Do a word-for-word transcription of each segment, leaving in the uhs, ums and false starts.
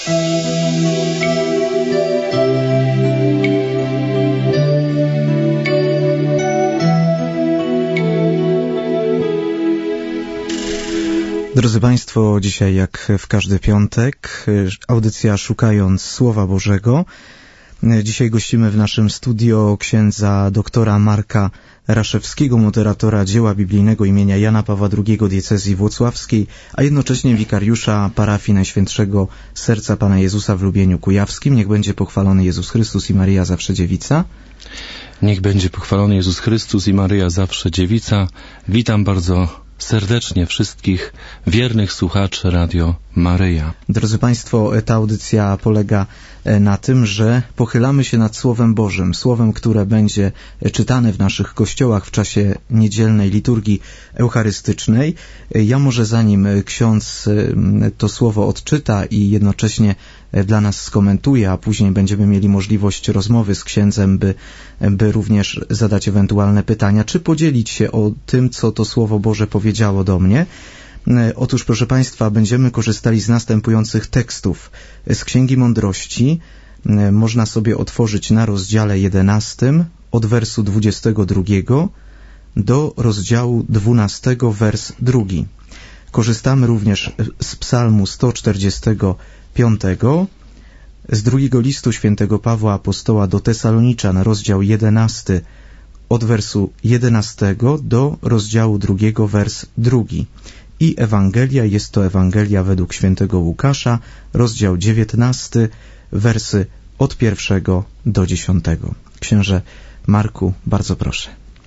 Drodzy Państwo, dzisiaj jak w każdy piątek audycja Szukając Słowa Bożego. Dzisiaj gościmy w naszym studio księdza doktora Marka Raszewskiego, moderatora dzieła biblijnego imienia Jana Pawła drugiego diecezji włocławskiej, a jednocześnie wikariusza parafii Najświętszego Serca Pana Jezusa w Lubieniu Kujawskim. Niech będzie pochwalony Jezus Chrystus i Maryja Zawsze Dziewica. Niech będzie pochwalony Jezus Chrystus i Maryja Zawsze Dziewica. Witam bardzo serdecznie wszystkich wiernych słuchaczy Radio Maryja. Drodzy Państwo, ta audycja polega na tym, że pochylamy się nad Słowem Bożym, Słowem, które będzie czytane w naszych kościołach w czasie niedzielnej liturgii eucharystycznej. Ja może zanim ksiądz to słowo odczyta i jednocześnie dla nas skomentuje, a później będziemy mieli możliwość rozmowy z księdzem, by, by również zadać ewentualne pytania, czy podzielić się o tym, co to Słowo Boże powiedziało do mnie. Otóż, proszę Państwa, będziemy korzystali z następujących tekstów z Księgi Mądrości. Można sobie otworzyć na rozdziale jedenastym od wersu dwudziestego drugiego do rozdziału dwunastego, wers drugi. Korzystamy również z psalmu sto czterdziestego piątego, z drugiego listu świętego Pawła Apostoła do Tesaloniczan, rozdział jedenasty, od wersu jedenastego do rozdziału drugiego, wers drugi. I Ewangelia, jest to Ewangelia według świętego Łukasza, rozdział dziewiętnasty, wersy od pierwszego do dziesiątego. Księże Marku, bardzo proszę.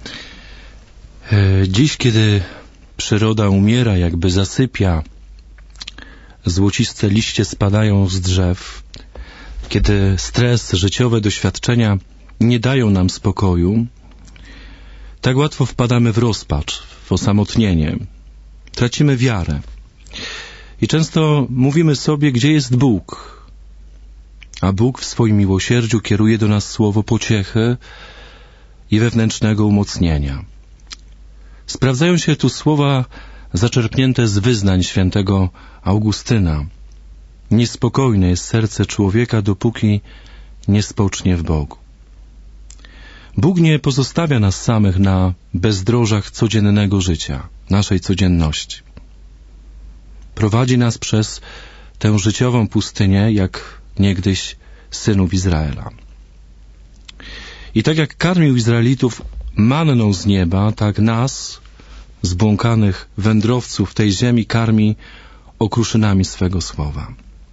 Dziś, kiedy przyroda umiera, jakby zasypia, złociste liście spadają z drzew, kiedy stres, życiowe doświadczenia nie dają nam spokoju, tak łatwo wpadamy w rozpacz, w osamotnienie. Tracimy wiarę. I często mówimy sobie, gdzie jest Bóg? A Bóg w swoim miłosierdziu kieruje do nas słowo pociechy i wewnętrznego umocnienia. Sprawdzają się tu słowa zaczerpnięte z wyznań świętego Augustyna. Niespokojne jest serce człowieka, dopóki nie spocznie w Bogu. Bóg nie pozostawia nas samych na bezdrożach codziennego życia, naszej codzienności. Prowadzi nas przez tę życiową pustynię, jak niegdyś synów Izraela. I tak jak karmił Izraelitów manną z nieba, tak nas, zbłąkanych wędrowców tej ziemi, karmi okruszynami swego słowa.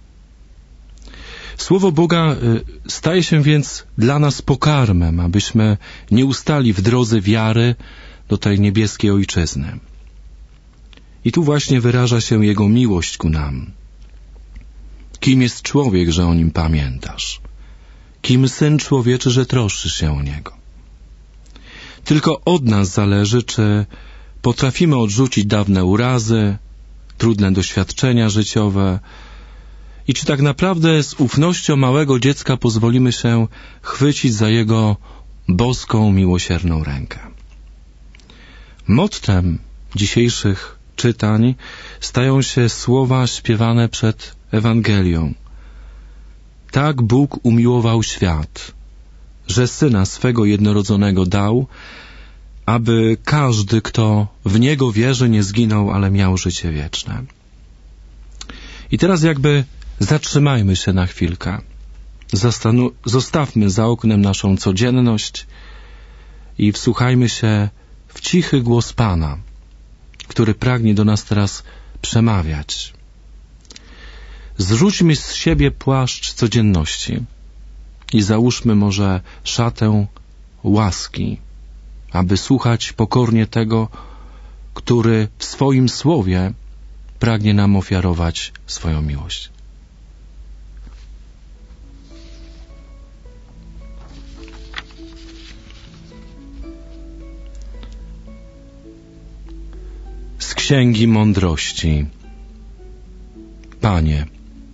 Słowo Boga staje się więc dla nas pokarmem, abyśmy nie ustali w drodze wiary do tej niebieskiej Ojczyzny. I tu właśnie wyraża się Jego miłość ku nam. Kim jest człowiek, że o nim pamiętasz? Kim Syn Człowieczy, że troszczysz się o Niego? Tylko od nas zależy, czy potrafimy odrzucić dawne urazy, trudne doświadczenia życiowe i czy tak naprawdę z ufnością małego dziecka pozwolimy się chwycić za Jego boską, miłosierną rękę. Mottem dzisiejszych czytań stają się słowa śpiewane przed Ewangelią. Tak Bóg umiłował świat, że Syna swego jednorodzonego dał, aby każdy, kto w Niego wierzy, nie zginął, ale miał życie wieczne. I teraz jakby zatrzymajmy się na chwilkę. Zastanu- zostawmy za oknem naszą codzienność i wsłuchajmy się w cichy głos Pana, który pragnie do nas teraz przemawiać. Zrzućmy z siebie płaszcz codzienności i załóżmy może szatę łaski, aby słuchać pokornie tego, który w swoim słowie pragnie nam ofiarować swoją miłość. Z Księgi Mądrości. Panie,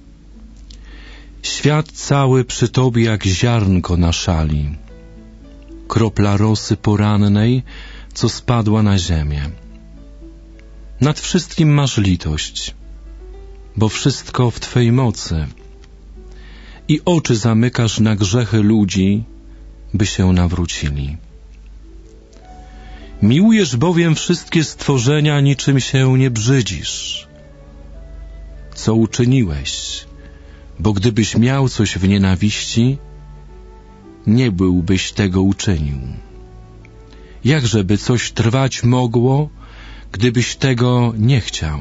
świat cały przy Tobie jak ziarnko na szali, kropla rosy porannej, co spadła na ziemię. Nad wszystkim masz litość, bo wszystko w Twej mocy, i oczy zamykasz na grzechy ludzi, by się nawrócili. Miłujesz bowiem wszystkie stworzenia, niczym się nie brzydzisz. Co uczyniłeś? Bo gdybyś miał coś w nienawiści, nie byłbyś tego uczynił. Jakżeby coś trwać mogło, gdybyś tego nie chciał?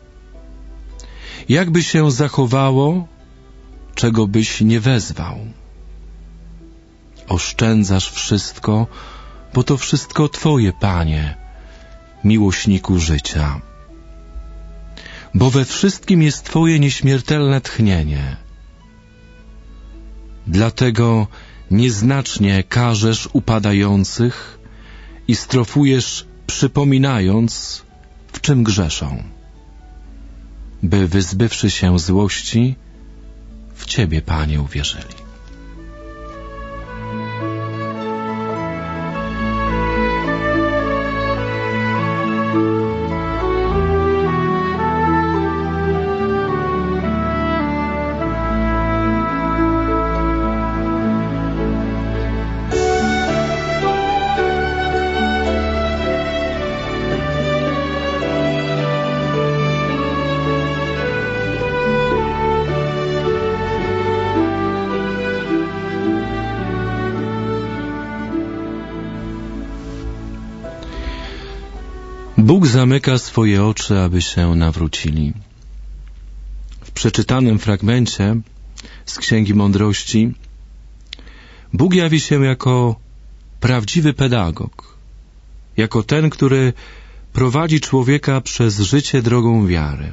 Jakby się zachowało, czego byś nie wezwał? Oszczędzasz wszystko, bo to wszystko Twoje, Panie, miłośniku życia. Bo we wszystkim jest Twoje nieśmiertelne tchnienie. Dlatego nieznacznie karzesz upadających i strofujesz, przypominając, w czym grzeszą, by wyzbywszy się złości, w Ciebie, Panie, uwierzyli. Bóg zamyka swoje oczy, aby się nawrócili. W przeczytanym fragmencie z Księgi Mądrości Bóg jawi się jako prawdziwy pedagog, jako ten, który prowadzi człowieka przez życie drogą wiary.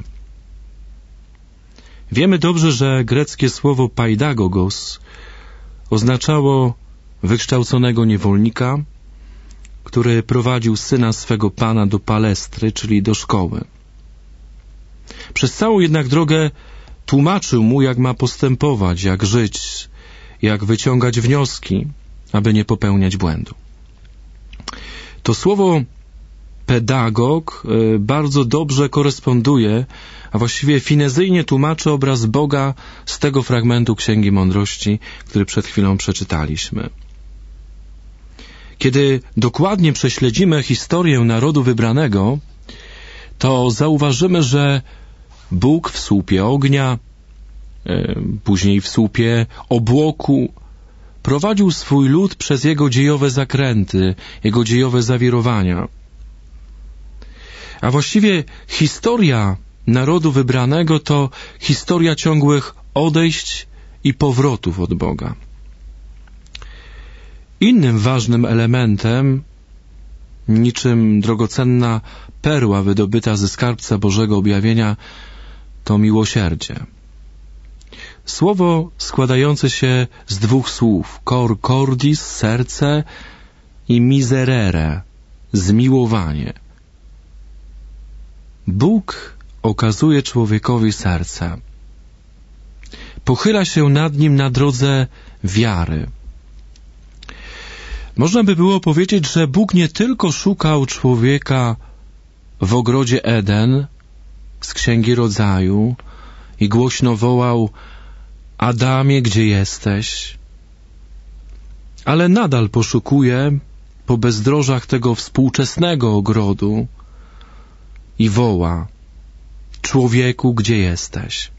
Wiemy dobrze, że greckie słowo paidagogos oznaczało wykształconego niewolnika, który prowadził syna swego pana do palestry, czyli do szkoły. Przez całą jednak drogę tłumaczył mu, jak ma postępować, jak żyć, jak wyciągać wnioski, aby nie popełniać błędu. To słowo pedagog bardzo dobrze koresponduje, a właściwie finezyjnie tłumaczy obraz Boga z tego fragmentu Księgi Mądrości, który przed chwilą przeczytaliśmy. Kiedy dokładnie prześledzimy historię narodu wybranego, to zauważymy, że Bóg w słupie ognia, później w słupie obłoku, prowadził swój lud przez jego dziejowe zakręty, jego dziejowe zawirowania. A właściwie historia narodu wybranego to historia ciągłych odejść i powrotów od Boga. Innym ważnym elementem, niczym drogocenna perła wydobyta ze skarbca Bożego objawienia, to miłosierdzie. Słowo składające się z dwóch słów, cor cordis, serce, i miserere, zmiłowanie. Bóg okazuje człowiekowi serce. Pochyla się nad nim na drodze wiary. Można by było powiedzieć, że Bóg nie tylko szukał człowieka w ogrodzie Eden z Księgi Rodzaju i głośno wołał: Adamie, gdzie jesteś? Ale nadal poszukuje po bezdrożach tego współczesnego ogrodu i woła: człowieku, gdzie jesteś?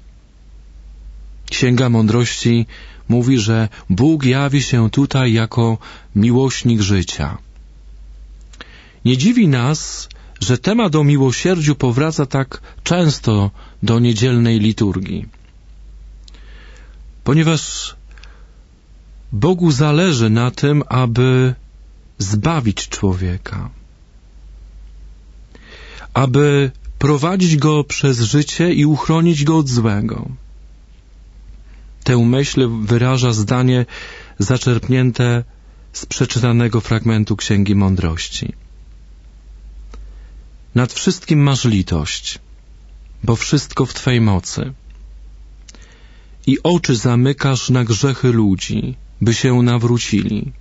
Księga Mądrości mówi, że Bóg jawi się tutaj jako miłośnik życia. Nie dziwi nas, że temat o miłosierdziu powraca tak często do niedzielnej liturgii. Ponieważ Bogu zależy na tym, aby zbawić człowieka, aby prowadzić go przez życie i uchronić go od złego. Tę myśl wyraża zdanie zaczerpnięte z przeczytanego fragmentu Księgi Mądrości. Nad wszystkim masz litość, bo wszystko w Twej mocy. I oczy zamykasz na grzechy ludzi, by się nawrócili.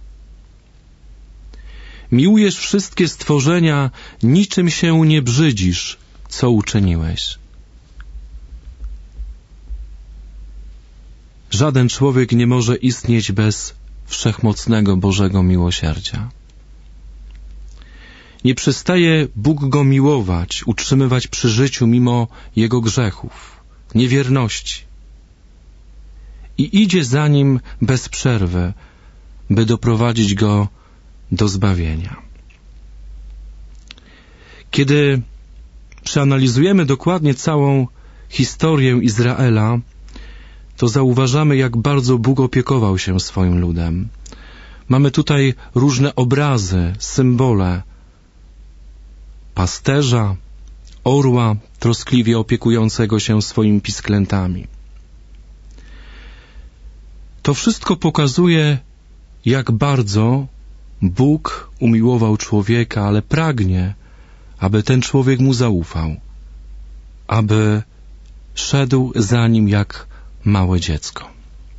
Miłujesz wszystkie stworzenia, niczym się nie brzydzisz, co uczyniłeś. żaden człowiek nie może istnieć bez wszechmocnego Bożego miłosierdzia. Nie przestaje Bóg go miłować, utrzymywać przy życiu mimo jego grzechów, niewierności. I idzie za nim bez przerwy, by doprowadzić go do zbawienia. Kiedy przeanalizujemy dokładnie całą historię Izraela, to zauważamy, jak bardzo Bóg opiekował się swoim ludem. Mamy tutaj różne obrazy, symbole pasterza, orła troskliwie opiekującego się swoimi pisklętami. To wszystko pokazuje, jak bardzo Bóg umiłował człowieka, ale pragnie, aby ten człowiek mu zaufał, aby szedł za nim jak małe dziecko.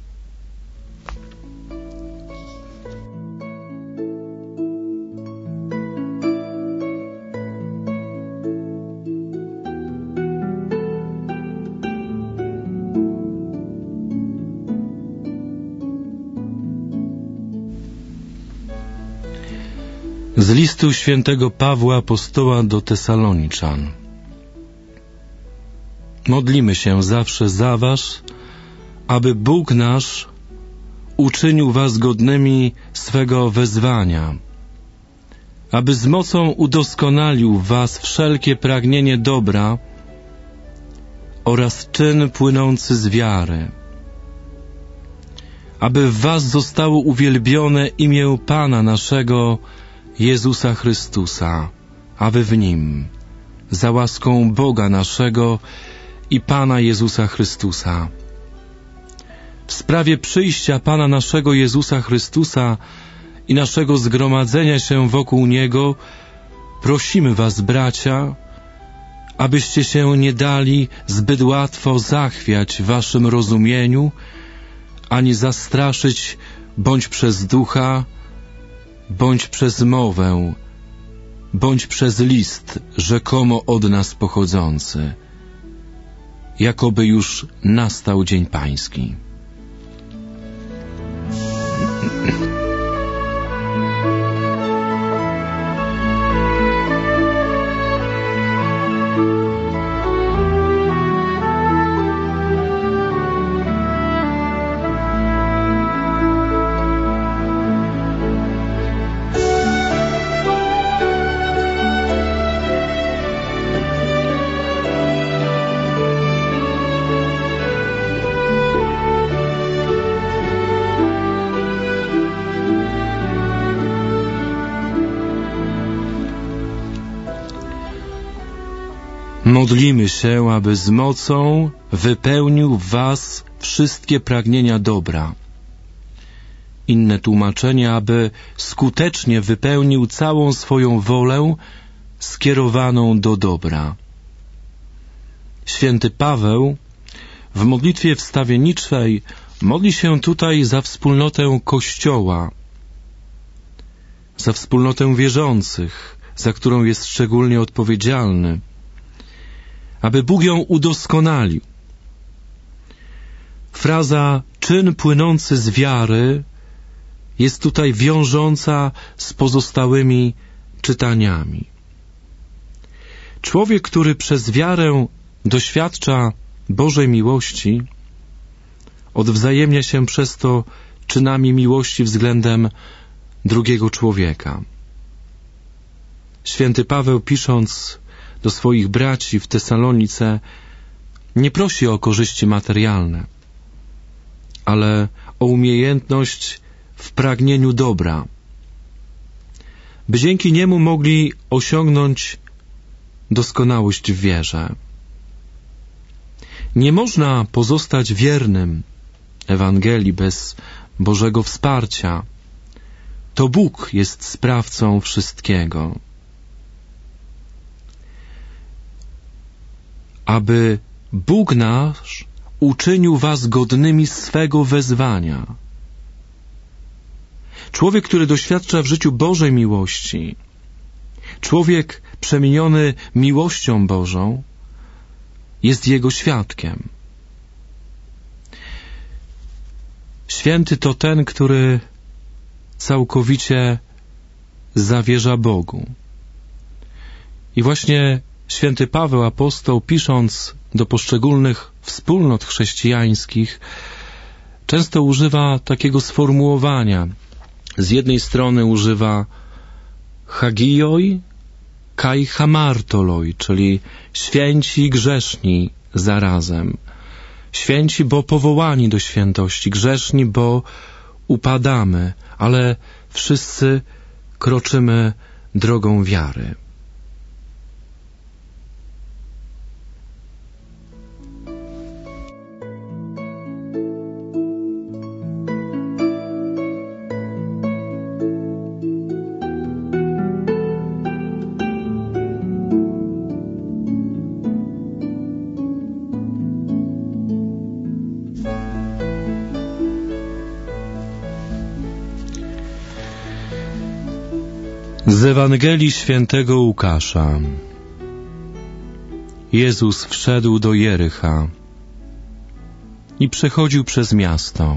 Z listu świętego Pawła apostoła do Tesaloniczan. Modlimy się zawsze za was, aby Bóg nasz uczynił was godnymi swego wezwania, aby z mocą udoskonalił w was wszelkie pragnienie dobra oraz czyn płynący z wiary, aby w was zostało uwielbione imię Pana naszego Jezusa Chrystusa, a wy w Nim, za łaską Boga naszego i Pana Jezusa Chrystusa. W sprawie przyjścia Pana naszego Jezusa Chrystusa i naszego zgromadzenia się wokół Niego, prosimy was, bracia, abyście się nie dali zbyt łatwo zachwiać w waszym rozumieniu, ani zastraszyć bądź przez ducha, bądź przez mowę, bądź przez list rzekomo od nas pochodzący, jakoby już nastał dzień pański. Modlimy się, aby z mocą wypełnił w was wszystkie pragnienia dobra. Inne tłumaczenie, aby skutecznie wypełnił całą swoją wolę skierowaną do dobra. Święty Paweł w modlitwie wstawienniczej modli się tutaj za wspólnotę Kościoła, za wspólnotę wierzących, za którą jest szczególnie odpowiedzialny, aby Bóg ją udoskonalił. Fraza czyn płynący z wiary jest tutaj wiążąca z pozostałymi czytaniami. Człowiek, który przez wiarę doświadcza Bożej miłości, odwzajemnia się przez to czynami miłości względem drugiego człowieka. Święty Paweł, pisząc do swoich braci w Tesalonice, nie prosi o korzyści materialne, ale o umiejętność w pragnieniu dobra, by dzięki niemu mogli osiągnąć doskonałość w wierze. Nie można pozostać wiernym Ewangelii bez Bożego wsparcia. To Bóg jest sprawcą wszystkiego. Aby Bóg nasz uczynił was godnymi swego wezwania. Człowiek, który doświadcza w życiu Bożej miłości, człowiek przemieniony miłością Święty to ten, który całkowicie zawierza Bogu. I właśnie święty Paweł apostoł, pisząc do poszczególnych wspólnot chrześcijańskich, często używa takiego sformułowania. Z jednej strony używa hagioi kai hamartoloi, czyli święci i grzeszni zarazem. Święci, bo powołani do świętości, grzeszni, bo upadamy, ale wszyscy kroczymy drogą wiary. Z Ewangelii Świętego Łukasza. Jezus wszedł do Jericha i przechodził przez miasto.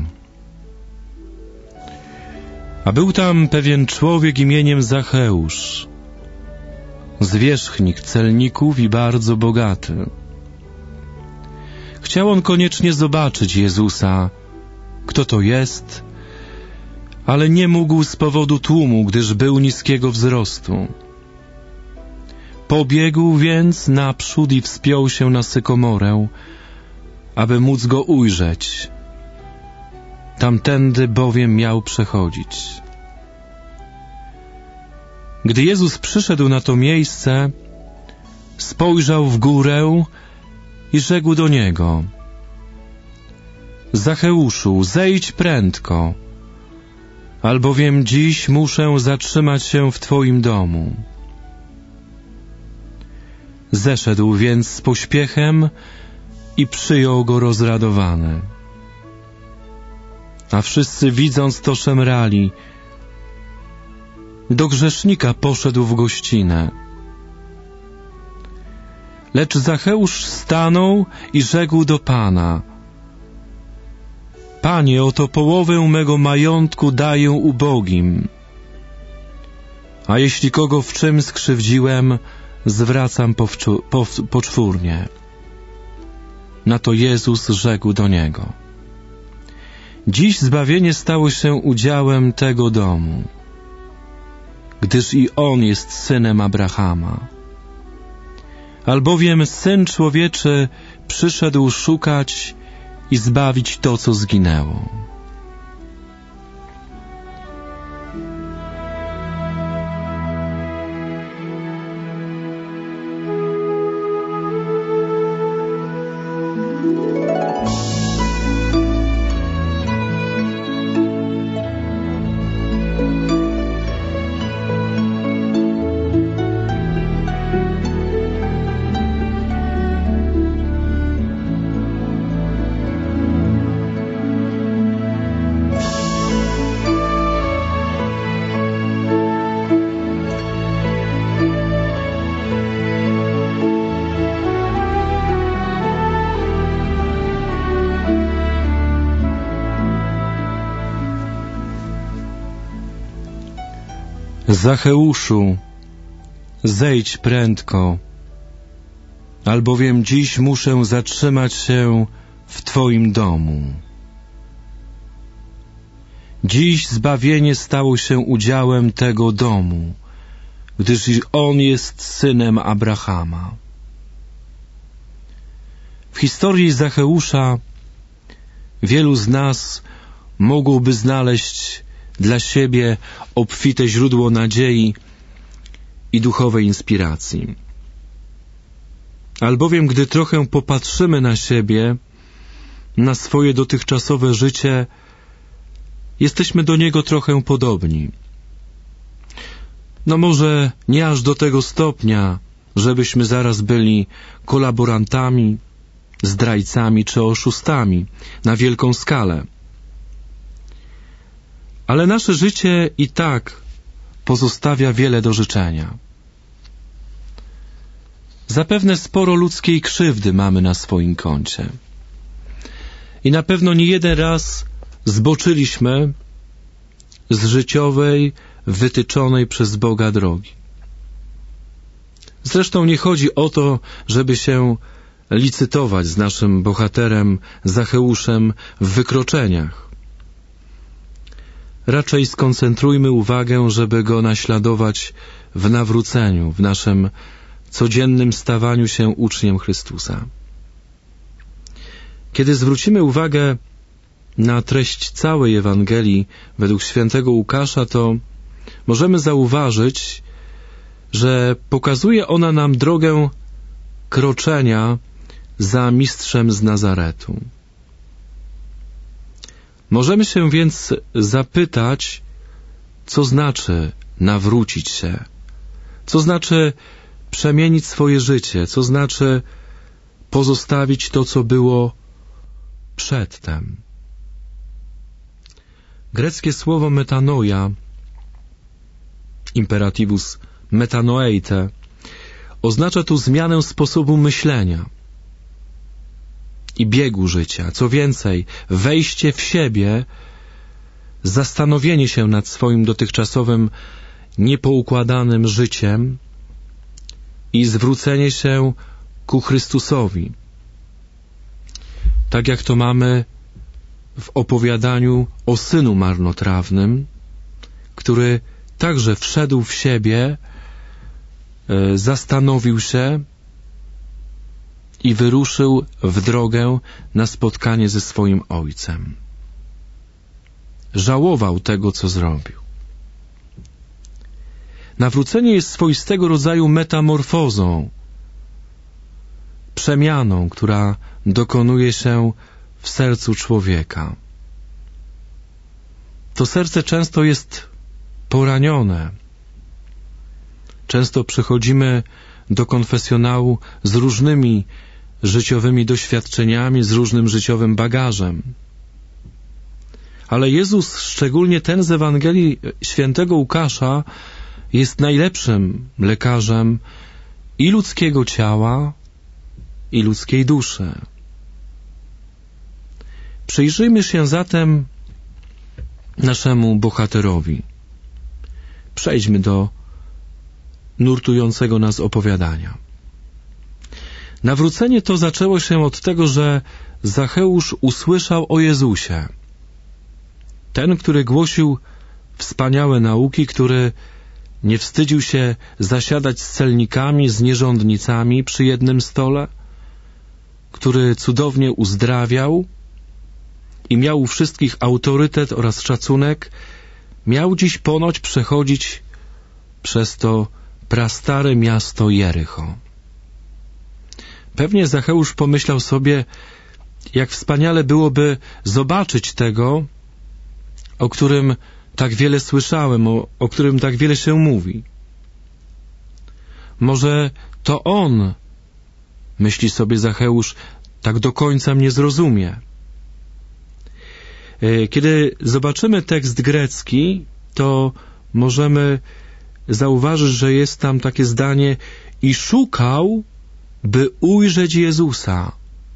A był tam pewien człowiek imieniem Zacheusz, zwierzchnik celników i bardzo bogaty. Chciał on koniecznie zobaczyć Jezusa, kto to jest, ale nie mógł z powodu tłumu, gdyż był niskiego wzrostu. Pobiegł więc naprzód i wspiął się na sykomorę, aby móc go ujrzeć. Tamtędy bowiem miał przechodzić. Gdy Jezus przyszedł na to miejsce, spojrzał w górę i rzekł do niego: Zacheuszu, zejdź prędko, albowiem dziś muszę zatrzymać się w Twoim domu. Zeszedł więc z pośpiechem i przyjął go rozradowany. A wszyscy widząc to szemrali. Do grzesznika poszedł w gościnę. Lecz Zacheusz stanął i rzekł do Pana: Panie, oto połowę mego majątku daję ubogim, a jeśli kogo w czym skrzywdziłem, zwracam powczu- pow- poczwórnie. Na to Jezus rzekł do niego: Dziś zbawienie stało się udziałem tego domu, gdyż i on jest synem Abrahama. Albowiem Syn Człowieczy przyszedł szukać i zbawić to, co zginęło. Zacheuszu, zejdź prędko, albowiem dziś muszę zatrzymać się w Twoim domu. Dziś zbawienie stało się udziałem tego domu, gdyż on jest synem Abrahama. W historii Zacheusza wielu z nas mogłoby znaleźć dla siebie obfite źródło nadziei i duchowej inspiracji. Albowiem, gdy trochę popatrzymy na siebie, na swoje dotychczasowe życie, jesteśmy do niego trochę podobni. No może nie aż do tego stopnia, żebyśmy zaraz byli kolaborantami, zdrajcami czy oszustami na wielką skalę. Ale nasze życie i tak pozostawia wiele do życzenia. Zapewne sporo ludzkiej krzywdy mamy na swoim koncie. I na pewno nie jeden raz zboczyliśmy z życiowej, wytyczonej przez Boga drogi. Zresztą nie chodzi o to, żeby się licytować z naszym bohaterem Zacheuszem w wykroczeniach. Raczej skoncentrujmy uwagę, żeby go naśladować w nawróceniu, w naszym codziennym stawaniu się uczniem Chrystusa. Kiedy zwrócimy uwagę na treść całej Ewangelii według świętego Łukasza, to możemy zauważyć, że pokazuje ona nam drogę kroczenia za mistrzem z Nazaretu. Możemy się więc zapytać, co znaczy nawrócić się, co znaczy przemienić swoje życie, co znaczy pozostawić to, co było przedtem. Greckie słowo metanoia, imperatywus metanoeite, oznacza tu zmianę sposobu myślenia i biegu życia. Co więcej, wejście w siebie, zastanowienie się nad swoim dotychczasowym niepoukładanym życiem i zwrócenie się ku Chrystusowi. Tak jak to mamy w opowiadaniu o synu marnotrawnym, który także wszedł w siebie, zastanowił się i wyruszył w drogę na spotkanie ze swoim ojcem. Żałował tego, co zrobił. Nawrócenie jest swoistego rodzaju metamorfozą, przemianą, która dokonuje się w sercu człowieka. To serce często jest poranione. Często przychodzimy do konfesjonału z różnymi życiowymi doświadczeniami, z różnym życiowym bagażem. Ale Jezus, szczególnie ten z Ewangelii świętego Łukasza, jest najlepszym lekarzem i ludzkiego ciała, i ludzkiej duszy. Przyjrzyjmy się zatem naszemu bohaterowi. Przejdźmy do nurtującego nas opowiadania. Nawrócenie to zaczęło się od tego, że Zacheusz usłyszał o Jezusie. Ten, który głosił wspaniałe nauki, który nie wstydził się zasiadać z celnikami, z nierządnicami przy jednym stole, który cudownie uzdrawiał i miał u wszystkich autorytet oraz szacunek, miał dziś ponoć przechodzić przez to prastare miasto Jericho. Pewnie Zacheusz pomyślał sobie, jak wspaniale byłoby zobaczyć tego, o którym tak wiele słyszałem, o, o którym tak wiele się mówi. Może to on, myśli sobie Zacheusz, tak do końca mnie zrozumie. Kiedy zobaczymy tekst grecki, to możemy zauważyć, że jest tam takie zdanie: i szukał, by ujrzeć Jezusa.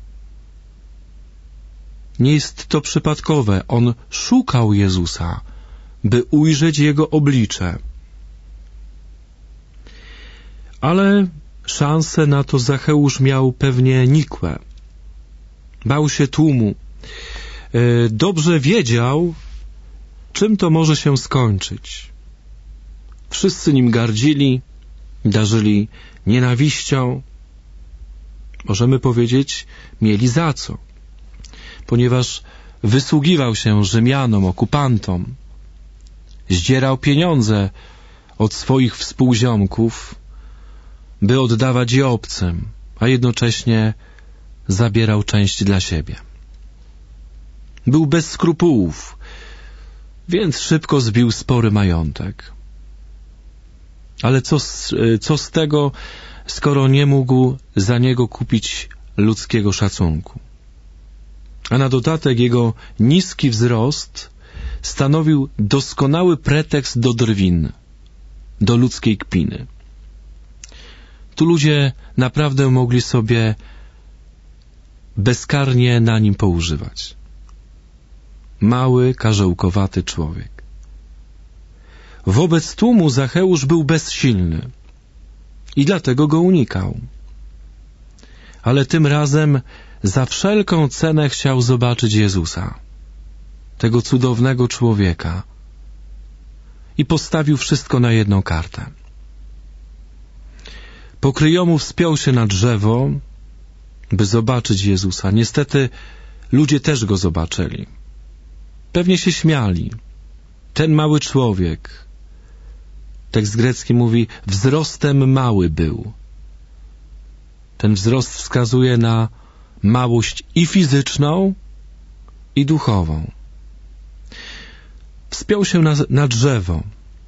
Nie jest to przypadkowe. On szukał Jezusa, by ujrzeć Jego oblicze. Ale szanse na to Zacheusz miał pewnie nikłe. Bał się tłumu. Dobrze wiedział, czym to może się skończyć. Wszyscy nim gardzili, darzyli nienawiścią. Możemy powiedzieć, mieli za co. Ponieważ wysługiwał się Rzymianom, okupantom. Zdzierał pieniądze od swoich współziomków, by oddawać je obcym, a jednocześnie zabierał część dla siebie. Był bez skrupułów, więc szybko zbił spory majątek. Ale co z, co z tego, skoro nie mógł za niego kupić ludzkiego szacunku? A na dodatek jego niski wzrost stanowił doskonały pretekst do drwin, do ludzkiej kpiny. Tu ludzie naprawdę mogli sobie bezkarnie na nim poużywać. mały, karzełkowaty człowiek. Wobec tłumu Zacheusz był bezsilny i dlatego go unikał. Ale tym razem za wszelką cenę chciał zobaczyć Jezusa, tego cudownego człowieka, i postawił wszystko na jedną kartę. Pokryjomu wspiął się na drzewo, by zobaczyć Jezusa. Niestety ludzie też go zobaczyli. Pewnie się śmiali. Ten mały człowiek, tekst grecki mówi, wzrostem mały był. Ten wzrost wskazuje na małość i fizyczną, i duchową. Wspiął się na, na drzewo.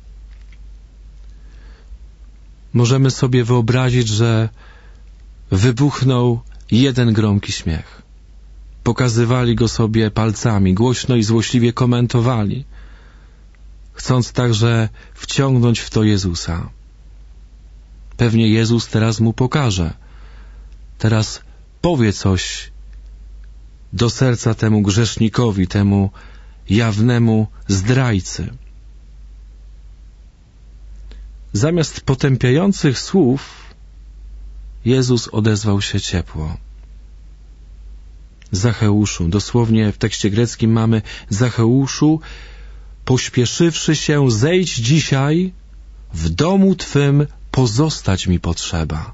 Możemy sobie wyobrazić, że wybuchnął jeden gromki śmiech. Pokazywali go sobie palcami, głośno i złośliwie komentowali, chcąc także wciągnąć w to Jezusa. Pewnie Jezus teraz mu pokaże. Teraz powie coś do serca temu grzesznikowi, temu jawnemu zdrajcy. Zamiast potępiających słów Jezus odezwał się ciepło. Zacheuszu, dosłownie w tekście greckim mamy Zacheuszu, pośpieszywszy się, zejdź dzisiaj, w domu Twym pozostać mi potrzeba.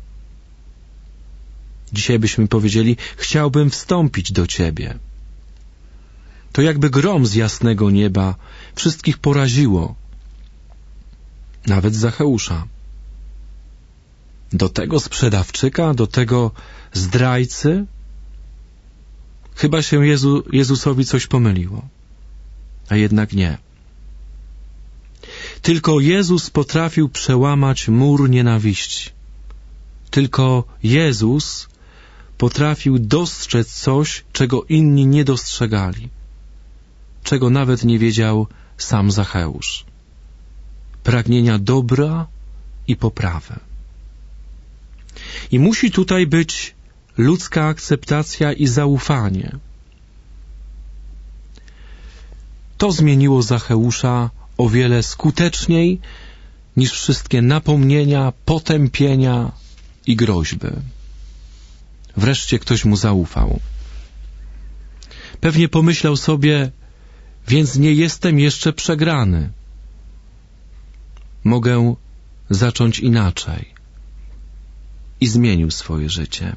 Dzisiaj byśmy powiedzieli, chciałbym wstąpić do Ciebie. To jakby grom z jasnego nieba wszystkich poraziło, nawet Zacheusza. Do tego sprzedawczyka, do tego zdrajcy, chyba się Jezu, Jezusowi coś pomyliło, a jednak nie. Tylko Jezus potrafił przełamać mur nienawiści. Tylko Jezus potrafił dostrzec coś, czego inni nie dostrzegali, czego nawet nie wiedział sam Zacheusz. Pragnienia dobra i poprawy. I musi tutaj być ludzka akceptacja i zaufanie. To zmieniło Zacheusza o wiele skuteczniej niż wszystkie napomnienia, potępienia i groźby. Wreszcie ktoś mu zaufał. Pewnie pomyślał sobie, więc nie jestem jeszcze przegrany. Mogę zacząć inaczej. I zmienił swoje życie.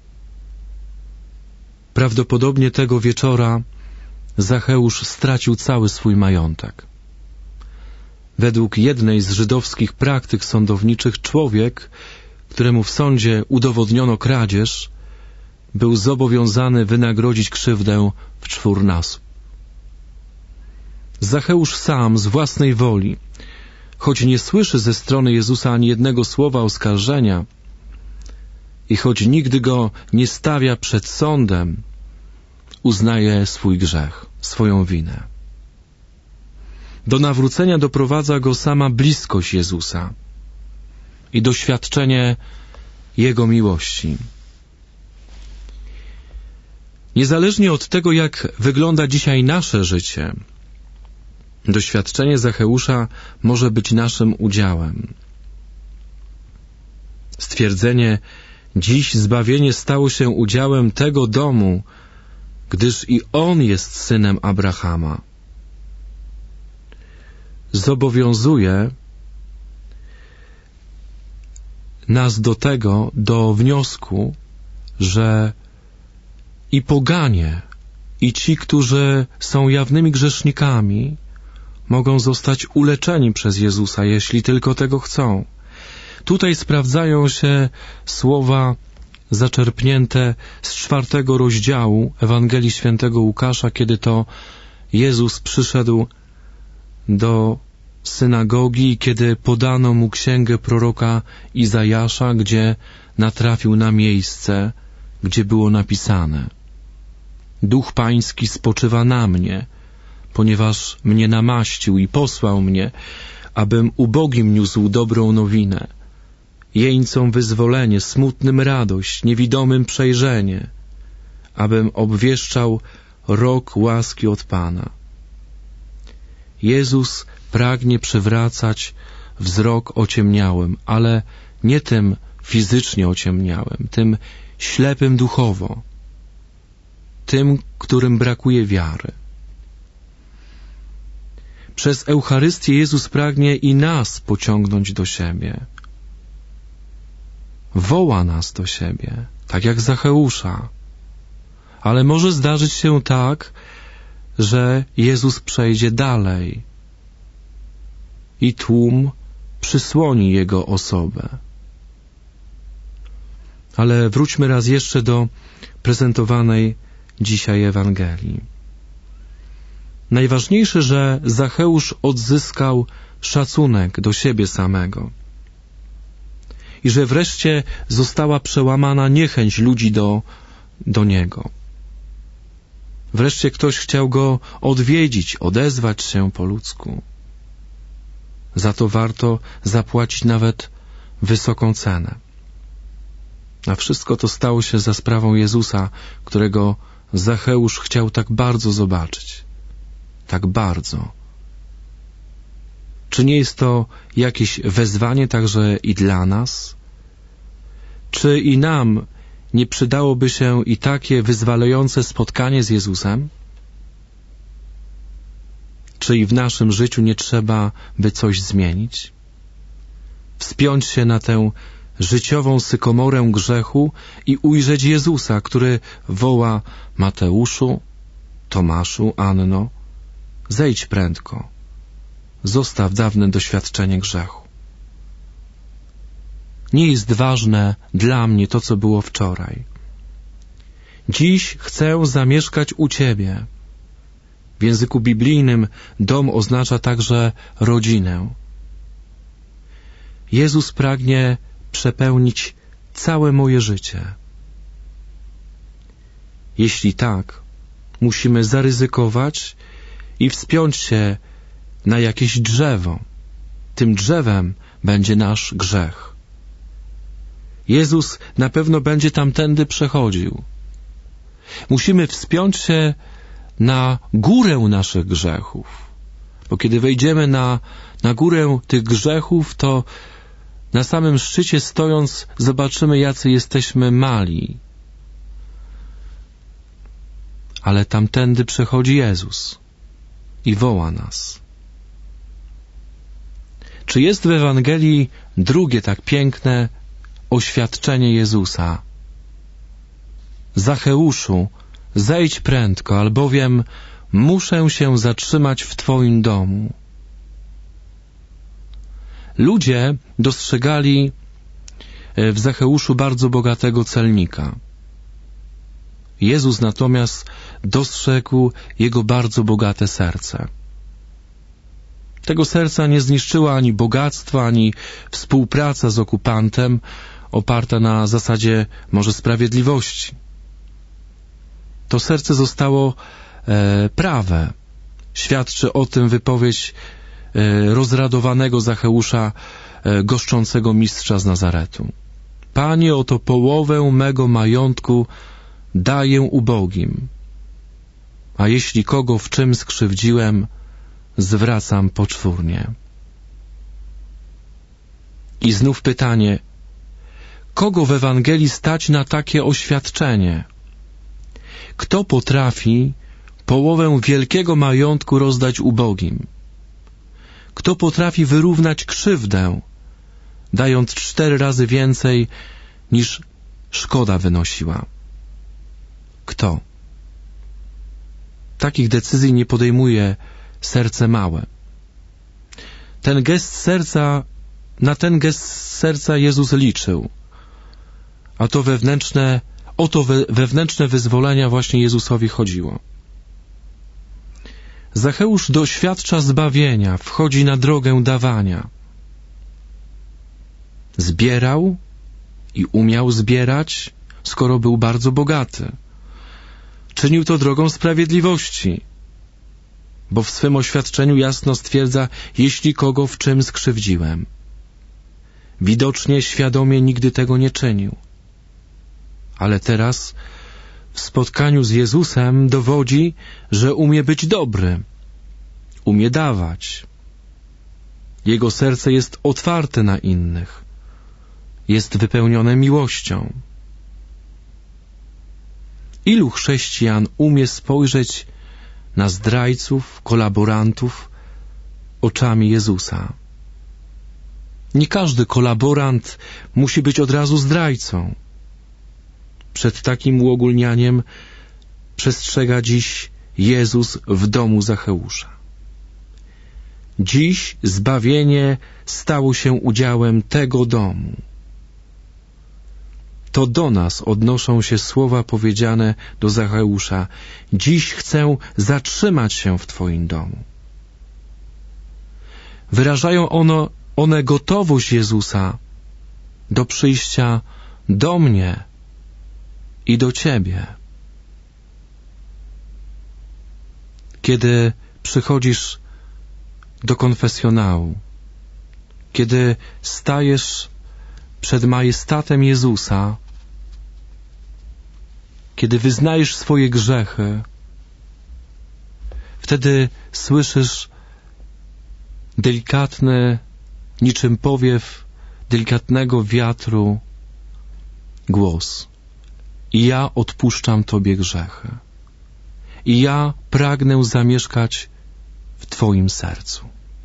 Prawdopodobnie tego wieczora Zacheusz stracił cały swój majątek. Według jednej z żydowskich praktyk sądowniczych człowiek, któremu w sądzie udowodniono kradzież, był zobowiązany wynagrodzić krzywdę w czwórnasób. Zacheusz sam z własnej woli, choć nie słyszy ze strony Jezusa ani jednego słowa oskarżenia i choć nigdy go nie stawia przed sądem, uznaje swój grzech, swoją winę. Do nawrócenia doprowadza go sama bliskość Jezusa i doświadczenie Jego miłości. Niezależnie od tego, jak wygląda dzisiaj nasze życie, doświadczenie Zacheusza może być naszym udziałem. Stwierdzenie, dziś zbawienie stało się udziałem tego domu, gdyż i on jest synem Abrahama, zobowiązuje nas do tego, do wniosku, że i poganie, i ci, którzy są jawnymi grzesznikami, mogą zostać uleczeni przez Jezusa, jeśli tylko tego chcą. Tutaj sprawdzają się słowa zaczerpnięte z czwartego rozdziału Ewangelii Świętego Łukasza, kiedy to Jezus przyszedł do synagogi i kiedy podano mu księgę proroka Izajasza, gdzie natrafił na miejsce, gdzie było napisane: Duch Pański spoczywa na mnie, ponieważ mnie namaścił i posłał mnie, abym ubogim niósł dobrą nowinę, jeńcom wyzwolenie, smutnym radość, niewidomym przejrzenie, abym obwieszczał rok łaski od Pana. Jezus pragnie przywracać wzrok ociemniałym, ale nie tym fizycznie ociemniałym, tym ślepym duchowo, tym, którym brakuje wiary. Przez Eucharystię Jezus pragnie i nas pociągnąć do siebie. Woła nas do siebie, tak jak Zacheusza. Ale może zdarzyć się tak, że Jezus przejdzie dalej i tłum przysłoni Jego osobę. Ale wróćmy raz jeszcze do prezentowanej dzisiaj Ewangelii. Najważniejsze, że Zacheusz odzyskał szacunek do siebie samego i że wreszcie została przełamana niechęć ludzi do, do niego. Wreszcie ktoś chciał go odwiedzić, odezwać się po ludzku. Za to warto zapłacić nawet wysoką cenę. A wszystko to stało się za sprawą Jezusa, którego Zacheusz chciał tak bardzo zobaczyć. Tak bardzo. Czy nie jest to jakieś wezwanie także i dla nas? Czy i nam nie przydałoby się i takie wyzwalające spotkanie z Jezusem? Czy i w naszym życiu nie trzeba by coś zmienić? Wspiąć się na tę życiową sykomorę grzechu i ujrzeć Jezusa, który woła: Mateuszu, Tomaszu, Anno, zejdź prędko, zostaw dawne doświadczenie grzechu. Nie jest ważne dla mnie to, co było wczoraj. Dziś chcę zamieszkać u Ciebie. W języku biblijnym dom oznacza także rodzinę. Jezus pragnie przepełnić całe moje życie. Jeśli tak, musimy zaryzykować i wspiąć się na jakieś drzewo. Tym drzewem będzie nasz grzech. Jezus na pewno będzie tamtędy przechodził. Musimy wspiąć się na górę naszych grzechów. Bo kiedy wejdziemy na, na górę tych grzechów, to na samym szczycie stojąc zobaczymy, jacy jesteśmy mali. Ale tamtędy przechodzi Jezus i woła nas. Czy jest w Ewangelii drugie tak piękne oświadczenie Jezusa? Zacheuszu, zejdź prędko, albowiem muszę się zatrzymać w Twoim domu. Ludzie dostrzegali w Zacheuszu bardzo bogatego celnika. Jezus natomiast dostrzegł jego bardzo bogate serce. Tego serca nie zniszczyła ani bogactwo, ani współpraca z okupantem oparta na zasadzie może sprawiedliwości. To serce zostało e, prawe. Świadczy o tym wypowiedź e, rozradowanego Zacheusza, e, goszczącego mistrza z Nazaretu. Panie, oto połowę mego majątku daję ubogim, a jeśli kogo w czym skrzywdziłem, zwracam poczwórnie. I znów pytanie, kogo w Ewangelii stać na takie oświadczenie? Kto potrafi połowę wielkiego majątku rozdać ubogim? Kto potrafi wyrównać krzywdę, dając cztery razy więcej niż szkoda wynosiła? Kto? Takich decyzji nie podejmuje serce małe. Ten gest serca, na ten gest serca Jezus liczył. A to wewnętrzne, o to we, wewnętrzne wyzwolenia właśnie Jezusowi chodziło. Zacheusz doświadcza zbawienia, wchodzi na drogę dawania. Zbierał i umiał zbierać, skoro był bardzo bogaty. Czynił to drogą sprawiedliwości, bo w swym oświadczeniu jasno stwierdza, jeśli kogo w czym skrzywdziłem. Widocznie, świadomie nigdy tego nie czynił. Ale teraz w w spotkaniu z Jezusem dowodzi, że umie być dobry, umie dawać. Jego serce jest otwarte na innych, jest wypełnione miłością. Ilu chrześcijan umie spojrzeć na zdrajców, kolaborantów oczami Jezusa? Nie każdy kolaborant musi być od razu zdrajcą. Przed takim uogólnianiem przestrzega dziś Jezus w domu Zacheusza. Dziś zbawienie stało się udziałem tego domu. To do nas odnoszą się słowa powiedziane do Zacheusza: dziś chcę zatrzymać się w Twoim domu. Wyrażają ono, one gotowość Jezusa do przyjścia do mnie i do Ciebie. Kiedy przychodzisz do konfesjonału, kiedy stajesz przed majestatem Jezusa, kiedy wyznajesz swoje grzechy, wtedy słyszysz delikatny, niczym powiew delikatnego wiatru głos: i ja odpuszczam Tobie grzechy, i ja pragnę zamieszkać w Twoim sercu.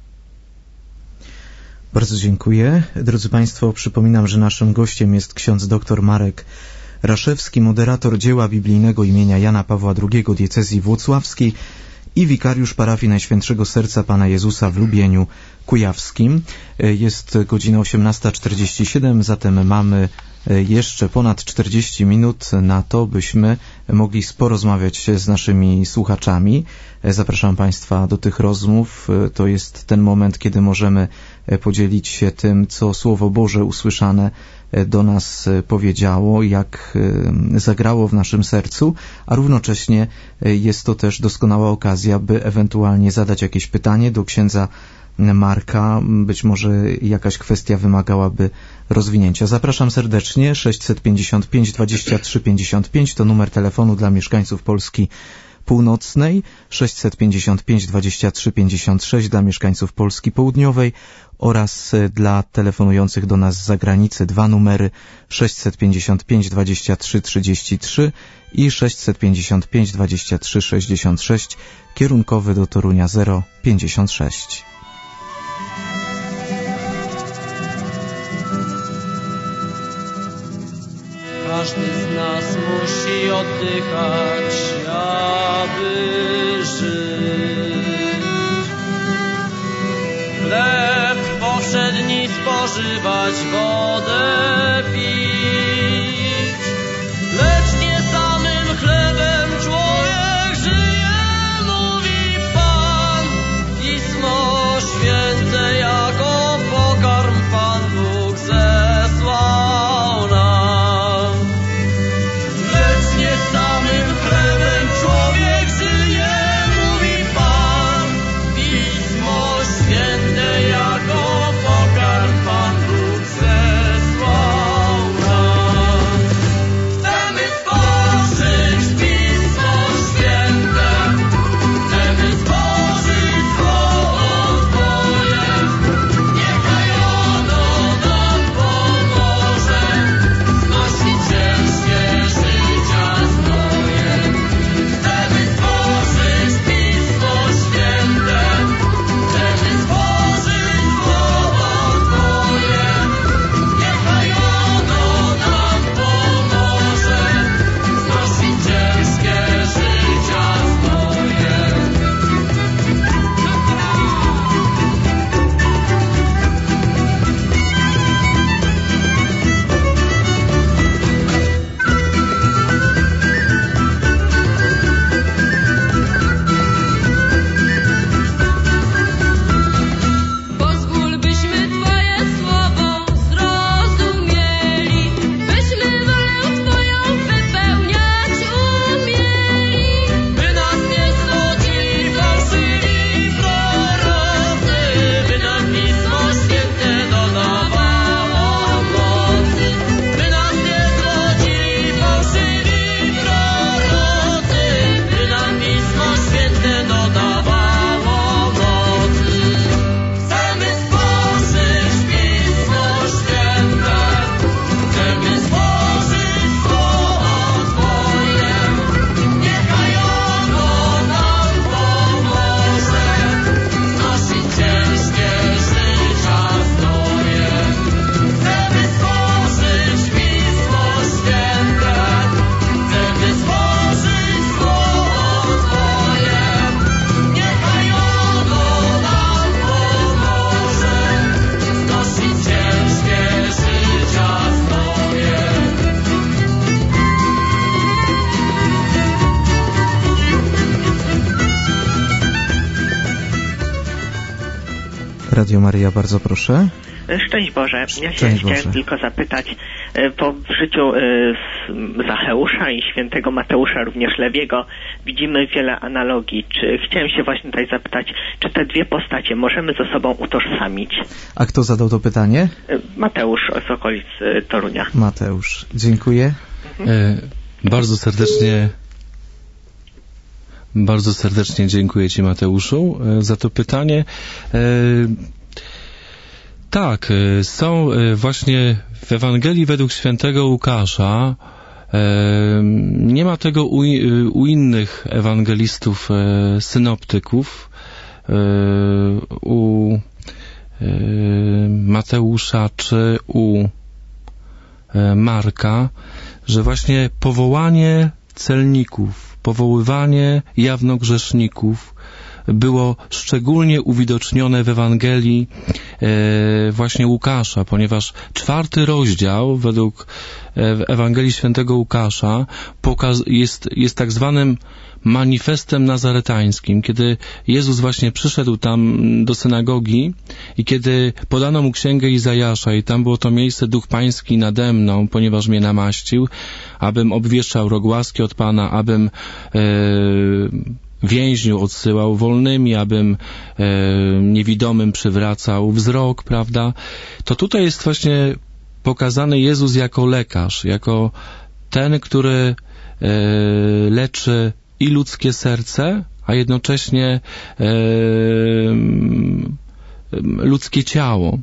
Bardzo dziękuję. Drodzy Państwo, przypominam, że naszym gościem jest ksiądz dr Marek Raszewski, moderator dzieła biblijnego imienia Jana Pawła drugiego diecezji włocławskiej i wikariusz parafii Najświętszego Serca Pana Jezusa w Lubieniu Kujawskim. Jest godzina osiemnasta czterdzieści siedem, zatem mamy jeszcze ponad czterdzieści minut na to, byśmy mogli porozmawiać z naszymi słuchaczami. Zapraszam Państwa do tych rozmów. To jest ten moment, kiedy możemy podzielić się tym, co Słowo Boże usłyszane do nas powiedziało, jak zagrało w naszym sercu, a równocześnie jest to też doskonała okazja, by ewentualnie zadać jakieś pytanie do księdza Marka. Być może jakaś kwestia wymagałaby rozwinięcia. Zapraszam serdecznie. sześćset pięćdziesiąt pięć dwadzieścia trzy pięćdziesiąt pięć to numer telefonu dla mieszkańców Polski Północnej, sześćset pięćdziesiąt pięć dwadzieścia trzy pięćdziesiąt sześć dla mieszkańców Polski Południowej oraz dla telefonujących do nas z zagranicy dwa numery sześćset pięćdziesiąt pięć dwadzieścia trzy trzydzieści trzy i sześćset pięćdziesiąt pięć dwadzieścia trzy sześćdziesiąt sześć, kierunkowy do Torunia zero pięćdziesiąt sześć. Każdy z nas musi oddychać, aby żyć. Chleb powszedni spożywać, wodę pić. Lecz nie samym chlebem człowiek żyje, mówi Pan. Pismo Święte jako pokarm Pan Bóg zesłał nam. Lecz nie samym chlebem człowiek żyje, mówi Pan. Pismo Święte jako pokarm Pan Bóg zesłał nam. Radio Maryja, bardzo proszę. Szczęść Boże. Ja się Szczęść chciałem Boże. tylko zapytać, bo w życiu Zacheusza i świętego Mateusza, również Lewiego, widzimy wiele analogii. Czy chciałem się właśnie tutaj zapytać, czy te dwie postacie możemy ze sobą utożsamić? A kto zadał to pytanie? Mateusz z okolic Torunia. Mateusz, dziękuję. E, bardzo serdecznie bardzo serdecznie dziękuję Ci, Mateuszu, e, za to pytanie. E, tak, e, są e, właśnie w Ewangelii według świętego Łukasza. E, nie ma tego u, u innych ewangelistów, e, synoptyków. E, u e, Mateusza czy u e, Marka, że właśnie powołanie celników, powoływanie jawnogrzeszników było szczególnie uwidocznione w Ewangelii e, właśnie Łukasza, ponieważ czwarty rozdział według e, Ewangelii świętego Łukasza pokaz, jest, jest tak zwanym manifestem nazaretańskim, kiedy Jezus właśnie przyszedł tam do synagogi i kiedy podano mu księgę Izajasza i tam było to miejsce Duch Pański nade mną, ponieważ mnie namaścił, abym obwieszczał rok łaski od Pana, abym e, więźniów odsyłał wolnymi, abym e, niewidomym przywracał wzrok, prawda? To tutaj jest właśnie pokazany Jezus jako lekarz, jako ten, który e, leczy i ludzkie serce, a jednocześnie e, ludzkie ciało.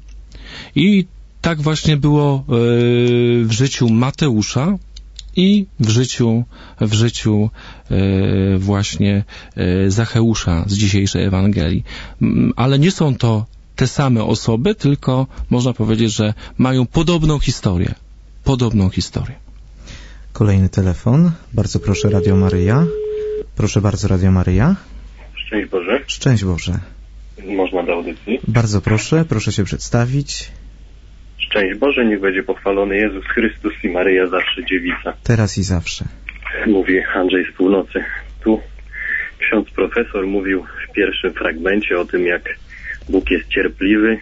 I tak właśnie było e, w życiu Mateusza i w życiu, w życiu e, właśnie e, Zacheusza z dzisiejszej Ewangelii. Ale nie są to te same osoby, tylko można powiedzieć, że mają podobną historię. Podobną historię. Kolejny telefon. Bardzo proszę, Radio Maryja. Proszę bardzo, Radio Maryja. Szczęść Boże. Szczęść Boże. Można do audycji? Bardzo proszę, proszę się przedstawić. Szczęść Boże, niech będzie pochwalony Jezus Chrystus i Maryja zawsze dziewica. Teraz i zawsze. Mówi Andrzej z północy. Tu ksiądz profesor mówił w pierwszym fragmencie o tym, jak Bóg jest cierpliwy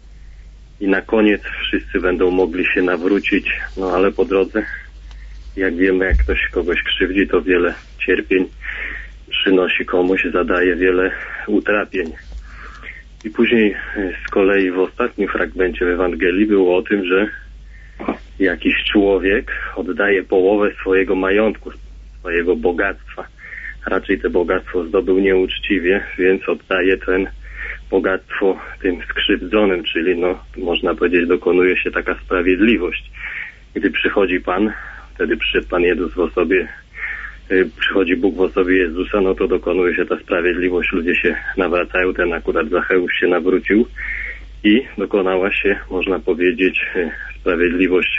i na koniec wszyscy będą mogli się nawrócić, no ale po drodze, jak wiemy, jak ktoś kogoś krzywdzi, to wiele cierpień przynosi komuś, zadaje wiele utrapień. I później z kolei w ostatnim fragmencie w Ewangelii było o tym, że jakiś człowiek oddaje połowę swojego majątku, swojego bogactwa. Raczej to bogactwo zdobył nieuczciwie, więc oddaje ten bogactwo tym skrzywdzonym, czyli no, można powiedzieć, dokonuje się taka sprawiedliwość. Gdy przychodzi Pan, wtedy przyszedł Pan Jezus w osobie, przychodzi Bóg w osobie Jezusa, no to dokonuje się ta sprawiedliwość, ludzie się nawracają, ten akurat Zacheusz się nawrócił i dokonała się, można powiedzieć, sprawiedliwość